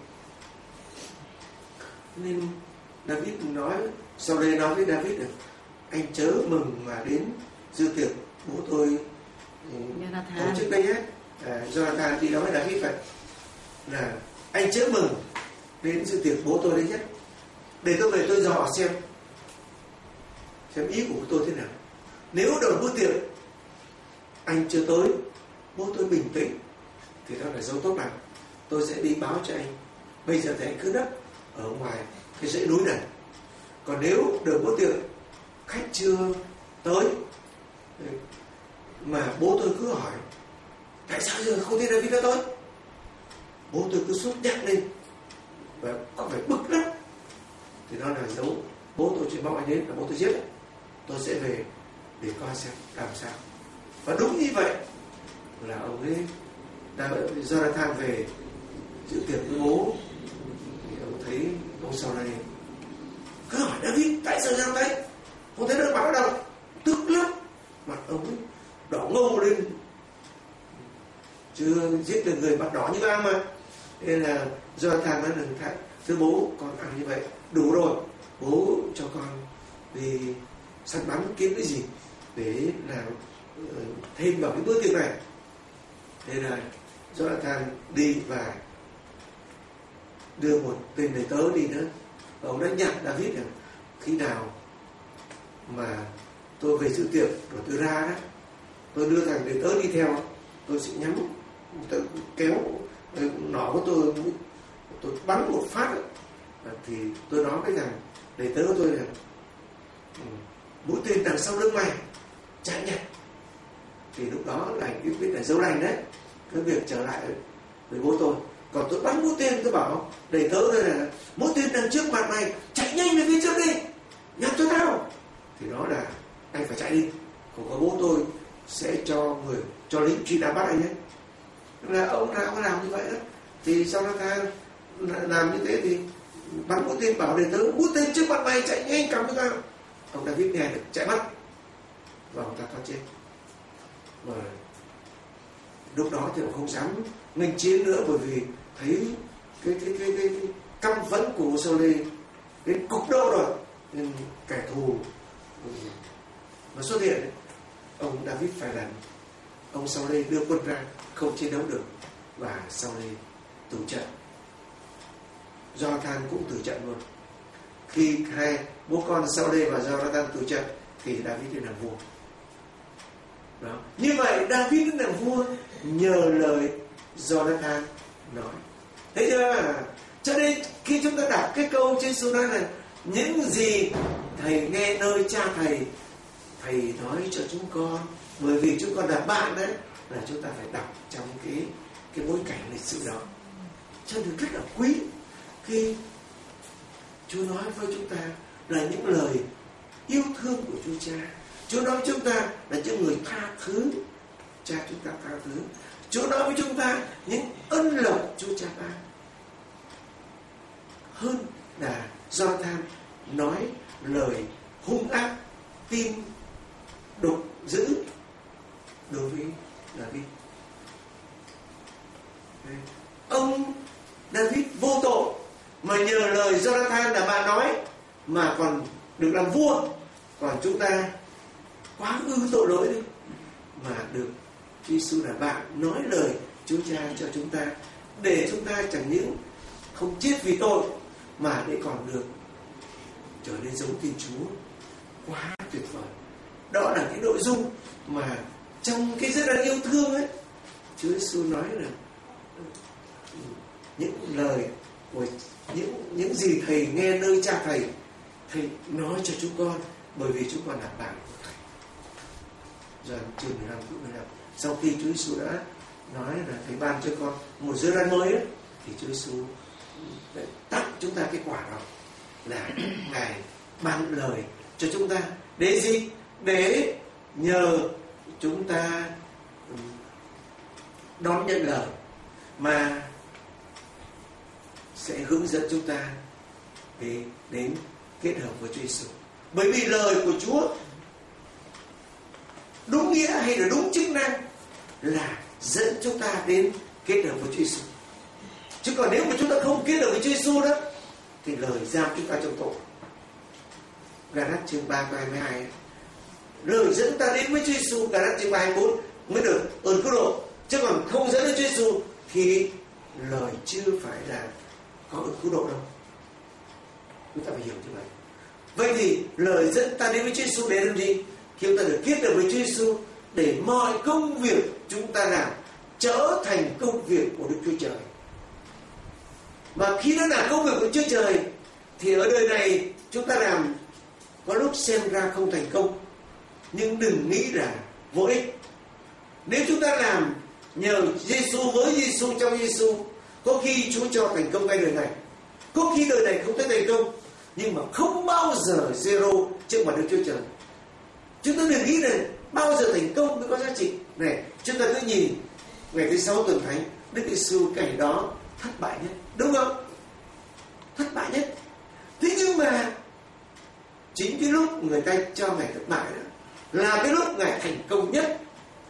nên David nói, sau đây nói với David là anh chớ mừng mà đến dự tiệc bố tôi tổ chức đây hết. Jonathan đi nói với David vậy là anh chớ mừng đến dự tiệc bố tôi đấy nhất, để tôi về tôi dò xem ý của bố tôi thế nào. Nếu đầu bữa tiệc anh chưa tới, bố tôi bình tĩnh thì đó là dấu tốt lành, tôi sẽ đi báo cho anh. Bây giờ thì anh cứ nấp ở ngoài cái dãy núi này. Còn nếu đầu bữa tiệc khách chưa tới mà bố tôi cứ hỏi tại sao giờ không thấy David đã tới, bố tôi cứ sốt nhắc lên và có phải bực lắm, thì đó là dấu bố tôi chỉ mong anh đến là bố tôi giết, tôi sẽ về để coi xem làm sao. Và đúng như vậy là ông ấy Jonathan về dự tiệc với bố, thì ông thấy ông sau này cứ hỏi David tại sao ra thấy không thấy nó báo đâu, tức lắm, mặt ông ấy đỏ ngầu lên, chưa giết được người mặt đỏ như băng mà. Nên là Jonathan nói là thưa bố, con ăn như vậy đủ rồi, bố cho con đi săn bắn kiếm cái gì để làm thêm vào cái bữa tiệc này. Thế là Jonathan đi và đưa một tên đầy tớ đi nữa. Ông đã nhặt David là khi nào mà tôi về dự tiệc rồi tôi ra đó, tôi đưa thằng đầy tớ đi theo, tôi sẽ nhắm, tôi kéo nỏ của tôi bắn một phát ấy. Thì tôi nói với thằng đầy tớ của tôi là mũi tên đằng sau lưng mày chạy nhặt. Thì lúc đó là anh biết là dấu lành đấy, cái việc trở lại với bố tôi. Còn tôi bắn mũi tên, tôi bảo đầy tớ tôi là mũi tên đằng trước mặt mày, chạy nhanh về phía trước đi, nhắm cho tao. Thì đó là anh phải chạy đi, còn có bố tôi sẽ cho lính truy nã bắt anh ấy. Là ông nào có làm như vậy đó. Thì sau đó ta làm như thế thì bắn mũi tên, bảo đầy tớ mũi tên trước mặt mày, chạy nhanh cầm cho tao. Ông David nghe được chạy mất và ông ta thoát chết. Và lúc đó thì ông không dám nghênh chiến nữa, bởi vì thấy cái căm phẫn của Saul đến cục độ rồi, nên kẻ thù nó xuất hiện. Ông David phải làm, ông Saul đưa quân ra không chiến đấu được và Saul tử trận. Jonathan cũng tử trận luôn. Khi hai bố con Saul và Jonathan tử trận thì David lên làm vua. Đó. Như vậy David lên làm vua nhờ lời Jonathan nói. Thấy chưa? Cho nên khi chúng ta đọc cái câu Chúa Giêsu nói là những gì thầy nghe nơi cha thầy nói cho chúng con, bởi vì chúng con là bạn đấy, là chúng ta phải đọc trong cái bối cảnh lịch sử đó. Cho nên rất là quý khi Chúa nói với chúng ta là những lời yêu thương của Chúa Cha. Chúa nói với chúng ta là những người tha thứ, cha chúng ta tha thứ. Chúa nói với chúng ta những ân lộc Chúa Cha ban, hơn là Gioan nói lời hung ác, tin độc dữ đối với David. Ông David vô tội mà nhờ lời Jonathan là bạn nói mà còn được làm vua. Còn chúng ta quá ư tội lỗi đi, mà được Chúa Giêsu là bạn nói lời Chúa Cha cho chúng ta, để chúng ta chẳng những không chết vì tội mà để còn được trở nên giống Thiên Chúa. Quá tuyệt vời. Đó là cái nội dung mà trong cái rất là yêu thương ấy, Chúa Giêsu nói là những lời của những gì thầy nghe nơi cha thầy nói cho chúng con, bởi vì chúng con là bạn của thầy. Rồi chương 15 câu 15, sau khi Chúa Giêsu đã nói là thầy ban cho con một giới răn mới ấy, thì Chúa Giêsu tặng chúng ta cái quả đó là Ngài ban lời cho chúng ta để gì? Để nhờ chúng ta đón nhận lời mà sẽ hướng dẫn chúng ta để đến kết hợp với Chúa Giêsu. Bởi vì lời của Chúa đúng nghĩa hay là đúng chức năng là dẫn chúng ta đến kết hợp với Chúa Giêsu. Chứ còn nếu mà chúng ta không kết hợp với Chúa Giêsu đó thì lời giam chúng ta trong tội. Galatia chương 3 câu 22, lời dẫn ta đến với Chúa Giêsu, Galatia chương 3 24 mới được ơn cứu độ. Chứ còn không dẫn đến Chúa Giêsu thì lời chưa phải là có ơn cứu độ đâu. Chúng ta phải hiểu như vậy. Vậy thì lời dẫn ta đến với Chúa Giêsu để làm gì? Khi chúng ta được kết hợp với Chúa Giêsu, để mọi công việc chúng ta làm trở thành công việc của Đức Chúa Trời. Mà khi nó là công việc của Chúa Trời thì ở đời này chúng ta làm có lúc xem ra không thành công, nhưng đừng nghĩ là vô ích. Nếu chúng ta làm nhờ Giêsu, với Giêsu, trong Giêsu, có khi Chúa cho thành công ngay đời này, có khi đời này không thấy thành công, nhưng mà không bao giờ zero trước mặt Đức Chúa Trời. Chúng ta đừng nghĩ là bao giờ thành công mới có giá trị. Này, chúng ta cứ nhìn ngày thứ 6 tuần thánh, Đức Giêsu cảnh đó thất bại nhất, đúng không? Thất bại nhất. Thế nhưng mà chính cái lúc người ta cho Ngài thất bại đó là cái lúc Ngài thành công nhất,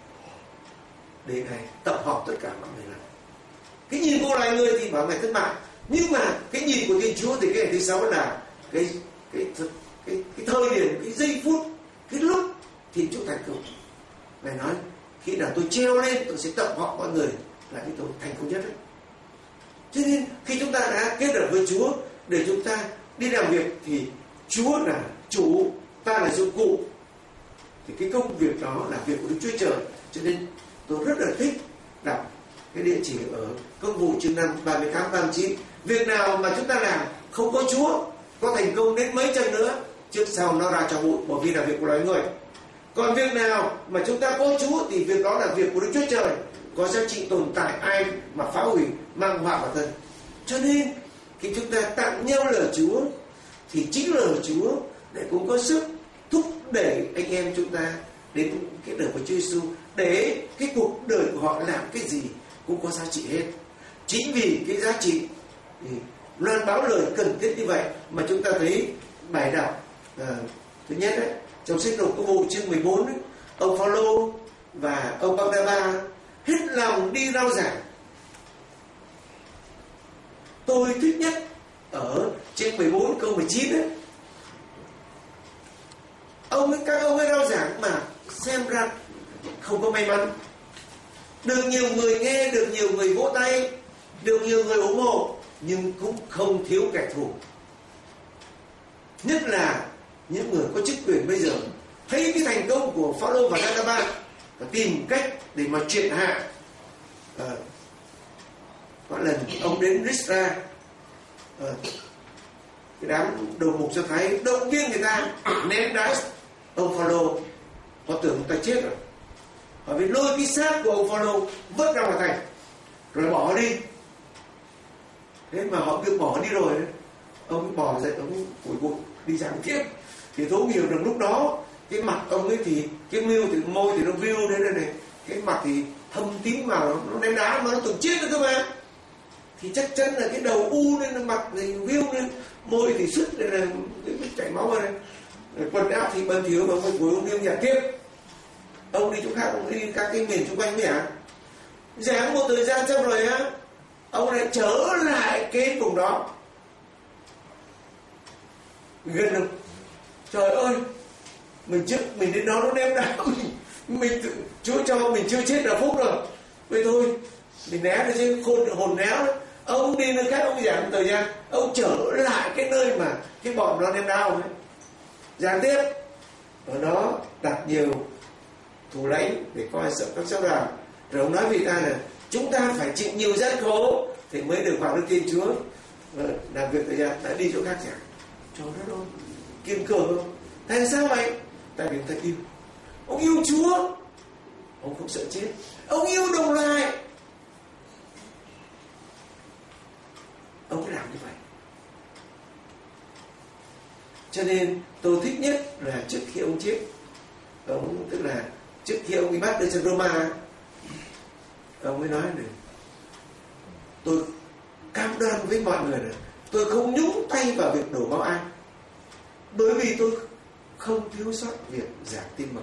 để Ngài tập hợp tất cả mọi người làm. Cái nhìn của loài người thì bảo Ngài thất bại, nhưng mà cái nhìn của Thiên Chúa thì cái ngày thứ 6 là cái thời điểm, cái giây phút, cái lúc Thiên Chúa thành công. Ngài nói khi nào tôi treo lên tôi sẽ tập hợp mọi người là cái tôi thành công nhất đấy. Cho nên khi chúng ta đã kết hợp với Chúa để chúng ta đi làm việc thì Chúa là chủ, ta là dụng cụ, thì cái công việc đó là việc của Đức Chúa Trời. Cho nên tôi rất là thích đọc cái địa chỉ ở Công vụ chương 5 38 39. Việc nào mà chúng ta làm không có Chúa, có thành công đến mấy trăm nữa, trước sau nó ra cho bụi, bởi vì là việc của loài người. Còn việc nào mà chúng ta có Chúa thì việc đó là việc của Đức Chúa Trời, có giá trị tồn tại, ai mà phá hủy mang họa vào thân. Cho nên khi chúng ta tặng nhau lời Chúa thì chính lời Chúa để cũng có sức thúc đẩy anh em chúng ta đến cái đời của Chúa Giêsu, để cái cuộc đời của họ làm cái gì cũng có giá trị hết. Chính vì cái giá trị thì loan báo lời cần thiết như vậy mà chúng ta thấy bài đọc thứ nhất đấy, trong sách Công vụ chương 14 ấy, ông Phaolô và ông Barnabas hết lòng đi rao giảng. Tôi thích nhất ở trên 14 câu 19 ấy, các ông ấy rao giảng mà xem ra không có may mắn, được nhiều người nghe, được nhiều người vỗ tay, được nhiều người ủng hộ, nhưng cũng không thiếu kẻ thù. Nhất là những người có chức quyền bây giờ thấy cái thành công của Phaolô và Barnabas và tìm cách để mà triệt hạ có lần ông đến Lystra, cái đám đầu mục Do Thái động viên người ta ném đá ông Phaolô. Họ tưởng ông ta chết rồi, họ mới lôi cái xác của ông Phaolô vớt ra ngoài thành rồi bỏ đi. Thế mà họ cứ bỏ đi rồi đấy, ông bò dậy, ông phủi bụi đi giảng tiếp. Thì thấu hiểu được lúc đó cái mặt ông ấy thì cái môi thì nó viu thế này, cái mặt thì thâm tím vào, nó ném đá mà nó tưởng chết nữa cơ mà. Thì chắc chắn là cái đầu u lên, nó mặt thì viu lên, môi thì sứt đây là chảy máu vào đây, quần áo thì bẩn thỉu, mà ông cuối ông đi giảng tiếp. Ông đi chỗ khác, ông đi các cái miền xung quanh mới hả? Giảng một thời gian xong rồi á, ông lại trở lại cái vùng đó. Gần không? Trời ơi, mình đến đó nó ném đá mình Chúa cho mình chưa chết là phúc rồi. Vậy thôi, mình né được chứ, hồn néo đấy. Ông đi nơi khác, ông giảng một thời gian, ông trở lại cái nơi mà cái bọn nó ném đá ông ấy, giảng tiếp. Ở đó đặt nhiều thủ lãnh để coi sợ các giáo đoàn. Rồi ông nói với ta là chúng ta phải chịu nhiều gian khổ thì mới được vào nước Thiên Chúa. Làm việc thời gian đã đi chỗ khác giảng. Trời đất ơi, kiên cường không? Tại sao vậy? Tại vì ông ta yêu. Ông yêu Chúa, ông không sợ chết. Ông yêu đồng loại, ông cứ làm như vậy. Cho nên tôi thích nhất là trước khi ông chết, ông tức là trước khi ông bị bắt đến Roma, ông mới nói này: tôi cam đoan với mọi người là tôi không nhúng tay vào việc đổ máu ai, bởi vì tôi không thiếu sót việc giảng tin mừng.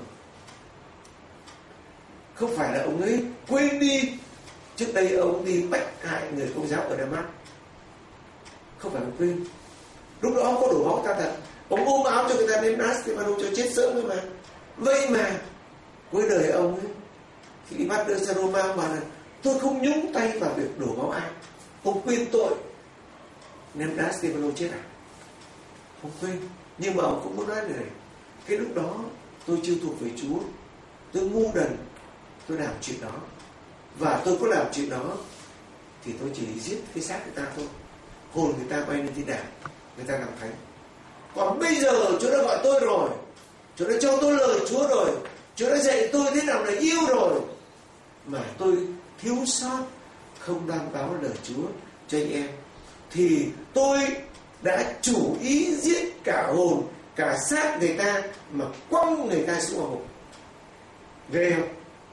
Không phải là ông ấy quên đi trước đây ông đi bách hại người Công giáo ở Damas, không phải ông quên. Lúc đó ông có đổ máu ta thật, ông ôm áo cho người ta đến Stephen cho chết sớm thôi mà. Vậy mà cuối đời ông ấy, khi bắt đưa ra Roma, ông bảo là tôi không nhúng tay vào việc đổ máu ai. Ông quên tội nên đá Stephen chết à? Không quên. Nhưng mà ông cũng muốn nói này: cái lúc đó tôi chưa thuộc về Chúa, tôi ngu đần, tôi làm chuyện đó. Và tôi có làm chuyện đó thì tôi chỉ giết cái xác người ta thôi, hồn người ta bay lên thiên đàng, người ta làm thánh. Còn bây giờ Chúa đã gọi tôi rồi, Chúa đã cho tôi lời Chúa rồi, Chúa đã dạy tôi thế nào là yêu rồi, mà tôi thiếu sót không loan báo lời Chúa cho anh em, thì tôi đã chủ ý giết cả hồn, cả xác người ta, mà quăng người ta xuống hồn. Ghê không?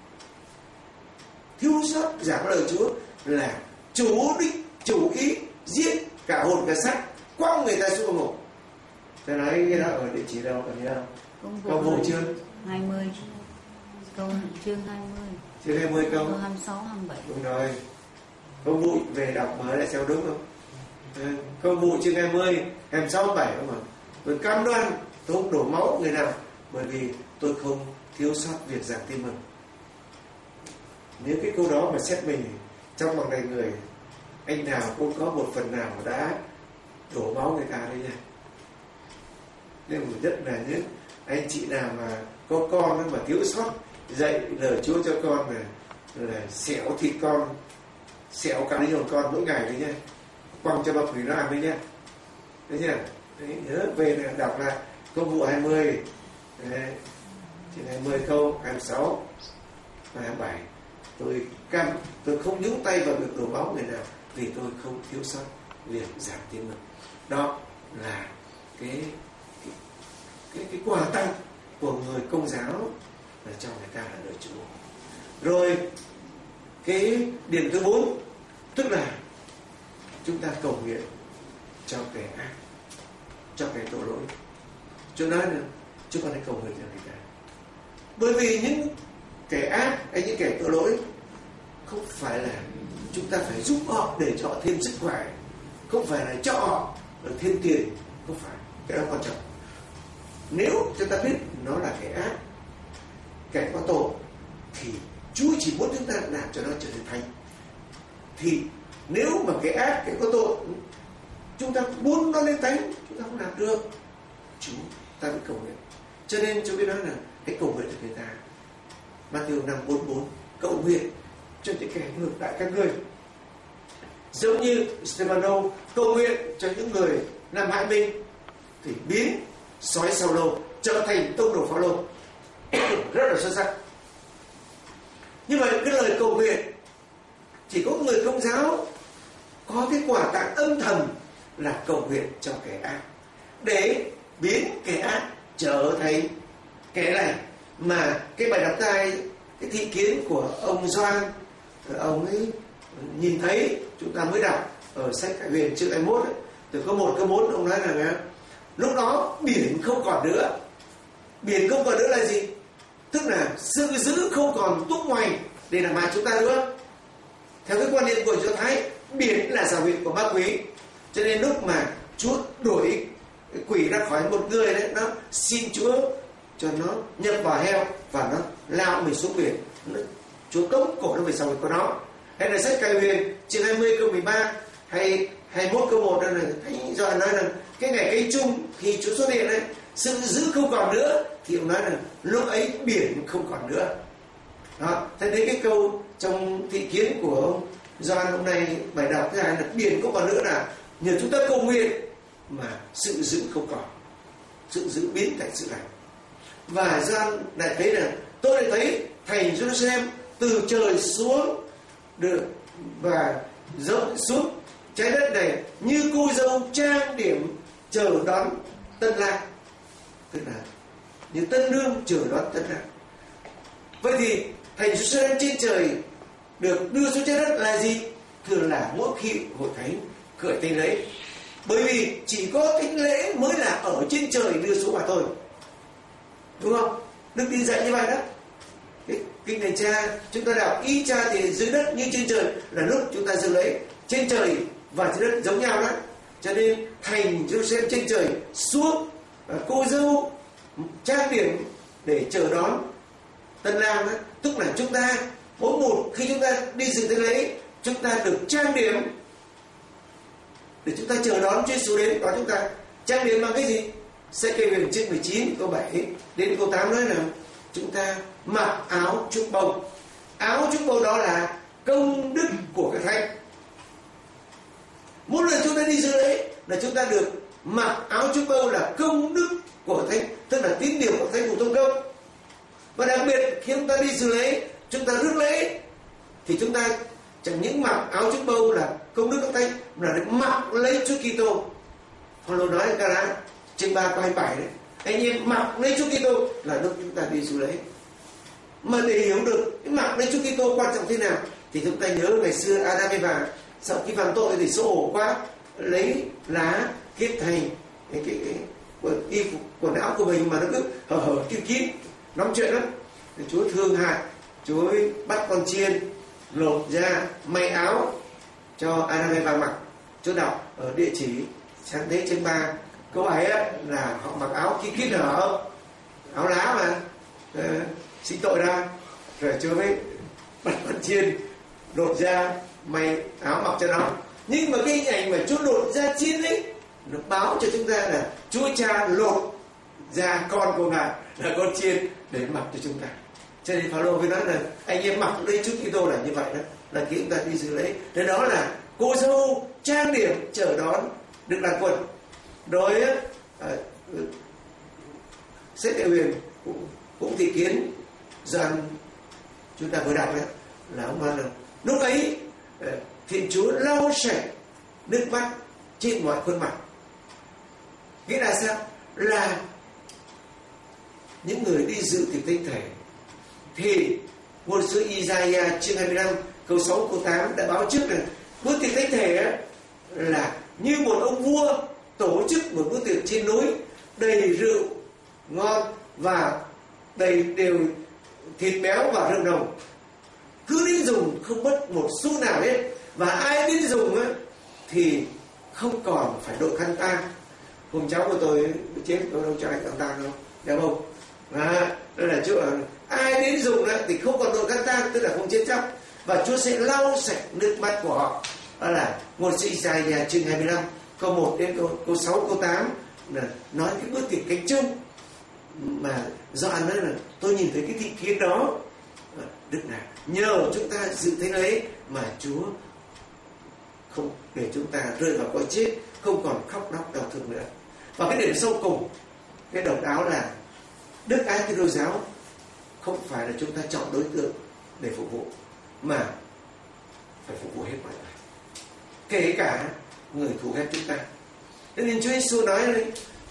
Thiếu sót giảng lời Chúa là chủ ý giết cả hồn cả xác, quăng người ta xuống hồn. Tôi nói cái đó ở địa chỉ đâu, ở đâu? Công vụ chương 20, câu chương 20. Chương 20 câu 26, 27. Đúng rồi. Công vụ về đọc mới lại xem đúng không? Công vụ chương 20, 26, 27 không ạ? Tôi cam đoan tôi không đổ máu người nào, bởi vì tôi không thiếu sót việc giảng tin mừng. Nếu cái câu đó mà xét mình trong bằng này người, anh nào cũng có một phần nào đã đổ máu người ta đấy nha. Nên một nhất là những anh chị nào mà có con mà thiếu sót dạy lời Chúa cho con là xẻo thịt con, xẻo cả linh hồn con mỗi ngày đấy nha, quăng cho bậc quỷ nó ăn đấy nha. Đấy nhá. Đấy, nhớ về là đọc lại Công vụ 20, trên 20 câu 26 và 27. Tôi không nhúng tay vào việc đổ máu người nào, vì tôi không thiếu sót việc giảng tin mừng. Đó là cái quà tặng của người Công giáo là cho người ta là lời Chúa. Rồi cái điểm thứ 4, tức là chúng ta cầu nguyện cho kẻ ác, cho kẻ tội lỗi. Chúa nói là chúng ta hãy cầu nguyện cho người ta, bởi vì những kẻ ác hay những kẻ tội lỗi không phải là chúng ta phải giúp họ để cho họ thêm sức khỏe, không phải là cho họ thêm tiền, không phải. Cái đó quan trọng. Nếu chúng ta biết nó là kẻ ác, kẻ có tội, thì Chúa chỉ muốn chúng ta làm cho nó trở thành thánh. Thì nếu mà kẻ ác, kẻ có tội, chúng ta muốn nó lên thánh, chúng ta không làm được. Chúng ta phải cầu nguyện. Cho nên chúng tôi nói là hãy cầu nguyện cho người ta. Matthew 5:44, cầu nguyện cho những kẻ ngược lại các ngươi. giống như Stefano cầu nguyện cho những người làm hại mình thì biến sói Saulo trở thành tông đồ Phaolô. Rất là xuất sắc. Nhưng mà cái lời cầu nguyện chỉ có người Công giáo có cái quả tặng âm thầm là cầu nguyện cho kẻ ác, để biến kẻ ác trở thành kẻ lành. Mà cái bài đọc tai, cái thị kiến của ông Gioan, ông ấy nhìn thấy, chúng ta mới đọc ở sách Khải Huyền chương 21 ấy, từ câu 1 câu 4, ông nói rằng lúc đó biển không còn nữa. Biển không còn nữa là gì? Tức là sự dữ không còn tung hoành để làm hại chúng ta nữa. Theo cái quan niệm của Do Thái, biển là dòng huyệt của ma quỷ. Cho nên lúc mà Chúa đuổi quỷ ra khỏi một người đấy, nó xin Chúa cho nó nhập vào heo và nó lao mình xuống biển, Chúa tống cổ nó về dòng huyệt của nó. Hay là sách Khải Huyền chương 20 câu 13 hay 21 câu 1 này, Thánh Gioan nói rằng cái ngày cây chung khi Chúa xuất hiện đấy, sự dữ không còn nữa, thì ông nói là lúc ấy biển không còn nữa. Đó, thế đến cái câu trong thị kiến của ông Gioan hôm nay bài đọc thứ hai là biển không còn nữa, là nhờ chúng ta cầu nguyện mà sự dữ không còn, sự dữ biến thành sự lành. Và Gioan lại thấy là tôi lại thấy thành Jerusalem từ trời xuống được và rơi xuống trái đất này như cô dâu trang điểm chờ đón tân lang, tức là như tân nương chờ đón tân lang. Vậy thì thành Jerusalem trên trời được đưa xuống trái đất là gì? Thường là mỗi khi hội thánh khởi thánh lễ, bởi vì chỉ có thánh lễ mới là ở trên trời đưa xuống mà thôi, đúng không? Đức tin dạy như vậy đó. Kinh Thánh Cha chúng ta đọc ý Cha thì dưới đất như trên trời, là lúc chúng ta dâng lễ. Trên trời và dưới đất giống nhau đó. Cho nên thành Jerusalem trên trời xuống cô dâu trang điểm để chờ đón tân lang đó. Tức là chúng ta mỗi một khi chúng ta đi dự thánh lễ, chúng ta được trang điểm để chúng ta chờ đón Chúa Giêsu đến. Đó, chúng ta trang điểm bằng cái gì? Sách Khải Huyền chương 19 câu 7 đến câu 8 nói là chúng ta mặc áo trúc bông. Áo trúc bông đó là công đức của các thánh. Mỗi lần chúng ta đi dự lễ là chúng ta được mặc áo trúc bông là công đức của thánh, tức là tín điều của thánh phụ thông công. Và đặc biệt khi chúng ta đi dự lễ, chúng ta rước lễ thì chúng ta chẳng những mặc áo trúc bông là công đức các thánh, mà được mặc lấy Chúa Kitô. Phaolô nói ở Gala chương 3 câu 27 đấy, anh em mặc lấy Chúa Kitô là lúc chúng ta đi dự lễ. Mà để hiểu được cái mặc lấy Chúa Kitô quan trọng thế nào thì chúng ta nhớ ngày xưa Adam Eva sau khi phạm tội thì xấu hổ quá, lấy lá kết thành cái y phục quần áo của mình mà nó cứ hở kín, nóng chuyện lắm. Thì Chúa thương hại, Chúa bắt con chiên lột ra may áo cho Adam Eva mặc. Chúa đọc ở địa chỉ Sáng Thế chương 3 câu 7 là họ mặc áo kín hở, áo lá mà xin tội ra, rồi Chúa mới bắt con chiên lột ra may áo mặc cho nó. Nhưng mà cái hình ảnh mà Chúa lột ra chiên ấy, nó báo cho chúng ta là Chúa Cha lột ra con của Ngài là con chiên để mặc cho chúng ta. Cho nên Phaolô mới nói là anh em mặc đây Chúa Kitô là như vậy đó, là khi chúng ta đi dự lễ. Thế đó là cô dâu trang điểm chờ đón được đàn quần. Rồi sách Khải Huyền cũng thị kiến rằng chúng ta vừa đọc đấy, là ông nói là lúc ấy Thiên Chúa lau sạch nước mắt trên mọi khuôn mặt. Nghĩa là sao? Là những người đi dự tiệc thánh thể thì ngôn sứ Isaiah chương 25 câu 6 câu 8 đã báo trước là bữa tiệc thánh thể là như một ông vua tổ chức một bữa tiệc trên núi đầy rượu ngon và đầy đều thịt béo và rượu nồng, cứ đến dùng không mất một xu nào hết, và ai đến dùng thì không còn phải đội khăn tang. Hôm cháu của tôi chết, tôi đâu cho anh khăn tang đâu, đeo bông. Đây là chỗ ai đến dùng thì không còn đội khăn tang, tức là không chết chóc, và Chúa sẽ lau sạch nước mắt của họ. Đó là ngôn sứ Isaiah chương 25 câu 1 đến câu 6 câu 8 là nói cái bữa tiệc cánh chung. Mà Gioan nói là tôi nhìn thấy cái thị kiến đó, Đức là nhờ chúng ta dự thánh lễ mà Chúa không để chúng ta rơi vào cõi chết, không còn khóc lóc đau thương nữa. Và cái điểm sâu cùng, cái độc đáo là Đức Ái Kitô giáo không phải là chúng ta chọn đối tượng để phục vụ, mà phải phục vụ hết mọi người, kể cả người thù ghét chúng ta. Nên Chúa Giêsu nói đấy,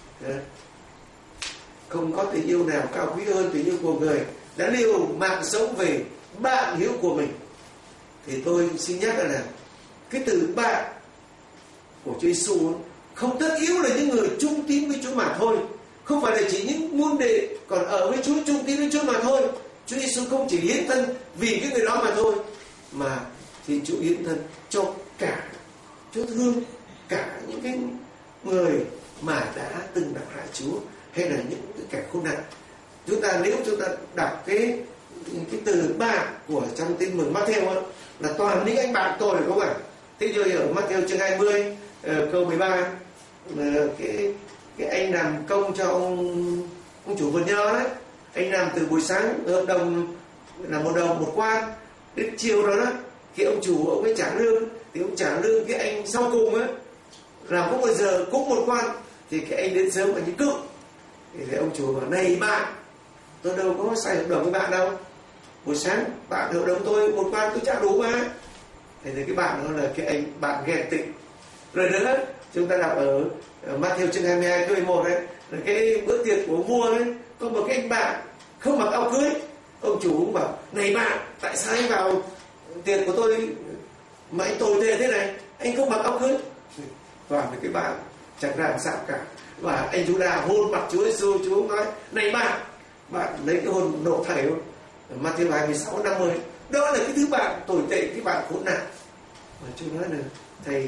không có tình yêu nào cao quý hơn tình yêu của người đã liều mạng sống về bạn hữu của mình. Thì tôi xin nhắc là cái từ bạn của Chúa Giêsu không tất yếu là những người trung tín với Chúa mà thôi, không phải là chỉ những môn đệ còn ở với Chúa, trung tín với Chúa mà thôi. Chúa Giêsu không chỉ hiến thân vì cái người đó mà thôi, mà thì Chúa hiến thân cho cả, Chúa thương cả những cái người mà đã từng đắc hại Chúa, hay là những cái kẻ khốn nạn. Chúng ta nếu chúng ta đọc cái từ bạn của trong Tin Mừng Matthew là toàn những anh bạn tôi, không ạ? Thế rồi ở Matthew chương 20 câu 13, cái anh làm công cho ông chủ vườn nho đấy, anh làm từ buổi sáng hợp đồng là $1 một quan, đến chiều đó khi ông chủ ông ấy trả lương thì ông trả lương cái anh sau cùng ấy làm có 1 giờ cũng 1 quan, thì cái anh đến sớm anh ấy cự. Thì ông chủ bảo này bạn, tôi đâu có sai hợp đồng với bạn đâu, buổi sáng bạn hợp đồng tôi 1 quan tôi trả đủ mà. Thì cái bạn đó là cái anh bạn ghen tị. Rồi nữa chúng ta đọc ở Matthew chương 22 câu 11 đấy, là cái bữa tiệc của vua đấy, có một cái anh bạn không mặc áo cưới. Ông chủ cũng bảo này bạn, tại sao anh vào tiệc của tôi mà anh tồi tệ thế này, anh không mặc áo cưới. Toàn cái bạn chẳng làm sao cả. Và anh Juda hôn mặt Chúa Giêsu, Chúa nói này bạn lấy cái hôn nộ thầy không? Matthew 26:50. Đó là cái thứ bạn tồi tệ, cái bạn khốn nạn. Và Chúa nói là thầy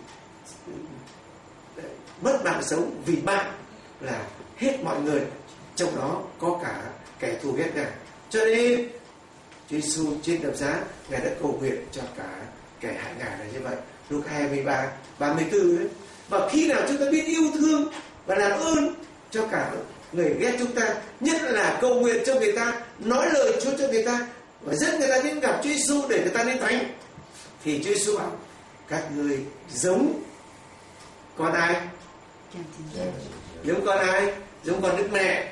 mất mạng sống vì bạn là hết mọi người, trong đó có cả kẻ thù ghét Ngài. Cho nên Chúa Giêsu trên thập giá Ngài đã cầu nguyện cho cả kẻ hại Ngài là như vậy. Luca 23:34 đấy. Và khi nào chúng ta biết yêu thương và làm ơn cho cả người ghét chúng ta, nhất là cầu nguyện cho người ta, nói lời Chúa cho người ta và dẫn người ta đến gặp Chúa Giêsu để người ta nên thánh, thì Chúa Giêsu bảo các người giống con ai? Giống con ai? Giống con Đức Mẹ.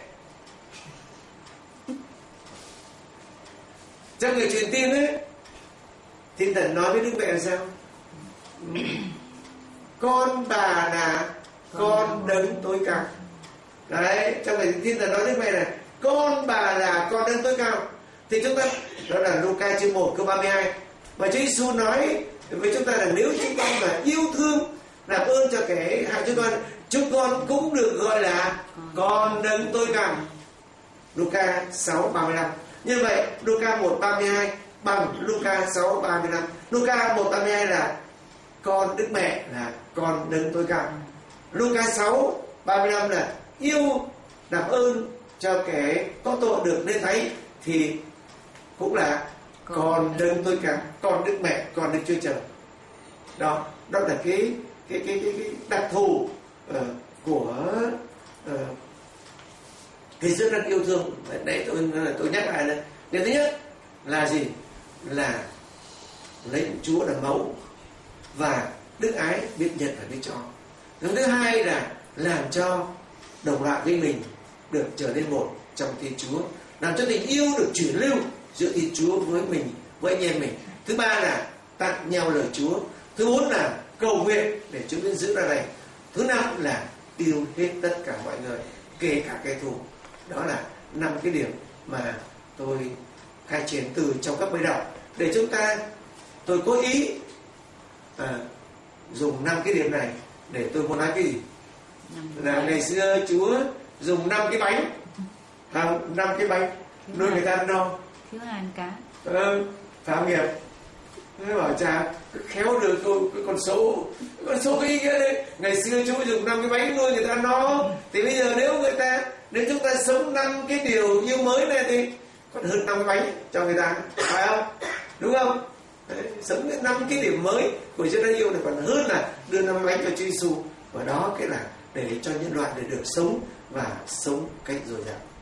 Trong người truyền tin ấy, Thiên Thần nói với Đức Mẹ là sao? Con bà là con đấng tối cao. Đấy, trong người Thiên Thần nói Đức Mẹ này, con bà là con đấng tối cao. Thì chúng ta, đó là Luca chương 1 câu 32. Và Chúa Giêsu nói với chúng ta là nếu chúng con mà yêu thương, làm ơn cho kẻ hại chúng con cũng được gọi là con đấng tối cao. Luca 6:35. Như vậy Luca 1:32 bằng Luca 6:35. Luca 1:32 là con Đức Mẹ là con đấng tối cao. Luca 6:35 là yêu làm ơn cho kẻ có tội được nên thấy, thì cũng là con đấng tối cao, con Đức Mẹ, con Đức Chúa Trời. Đó là cái đặc thù của cái rất là yêu thương. Đấy tôi nhắc lại này. Điều thứ nhất là gì? Là lấy Chúa làm mẫu và đức ái biết nhận và biết cho. Điều thứ hai là làm cho đồng loại với mình được trở nên một trong Thiên Chúa, làm cho tình yêu được chuyển lưu giữa Thiên Chúa với mình, với anh em mình. Thứ ba là tặng nhau lời Chúa. Thứ bốn là cầu nguyện để Chúa nên giữ ra này. Thứ năm là yêu hết tất cả mọi người, kể cả kẻ thù. Đó là 5 cái điểm mà tôi khai triển từ trong các bài đọc để chúng ta, tôi cố ý dùng 5 cái điểm này để tôi muốn nói cái gì? Là ngày xưa Chúa dùng 5 cái bánh, 5 cái bánh nuôi người ta no, thiếu ăn cá. Phạm nghiệp nó bảo cha khéo được tôi cái con số cái ý nghĩa đấy. Ngày xưa Chúa dùng 5 cái bánh nuôi người ta no, thì bây giờ nếu chúng ta sống 5 cái điều yêu mới này thì còn hơn 5 cái bánh cho người ta, phải không? Đúng không? Đấy, sống 5 cái điểm mới của Chúa đã yêu thì còn hơn là đưa 5 bánh cho Chúa Giêsu. Và đó cái là để cho nhân loại để được sống và sống cách dồi dào.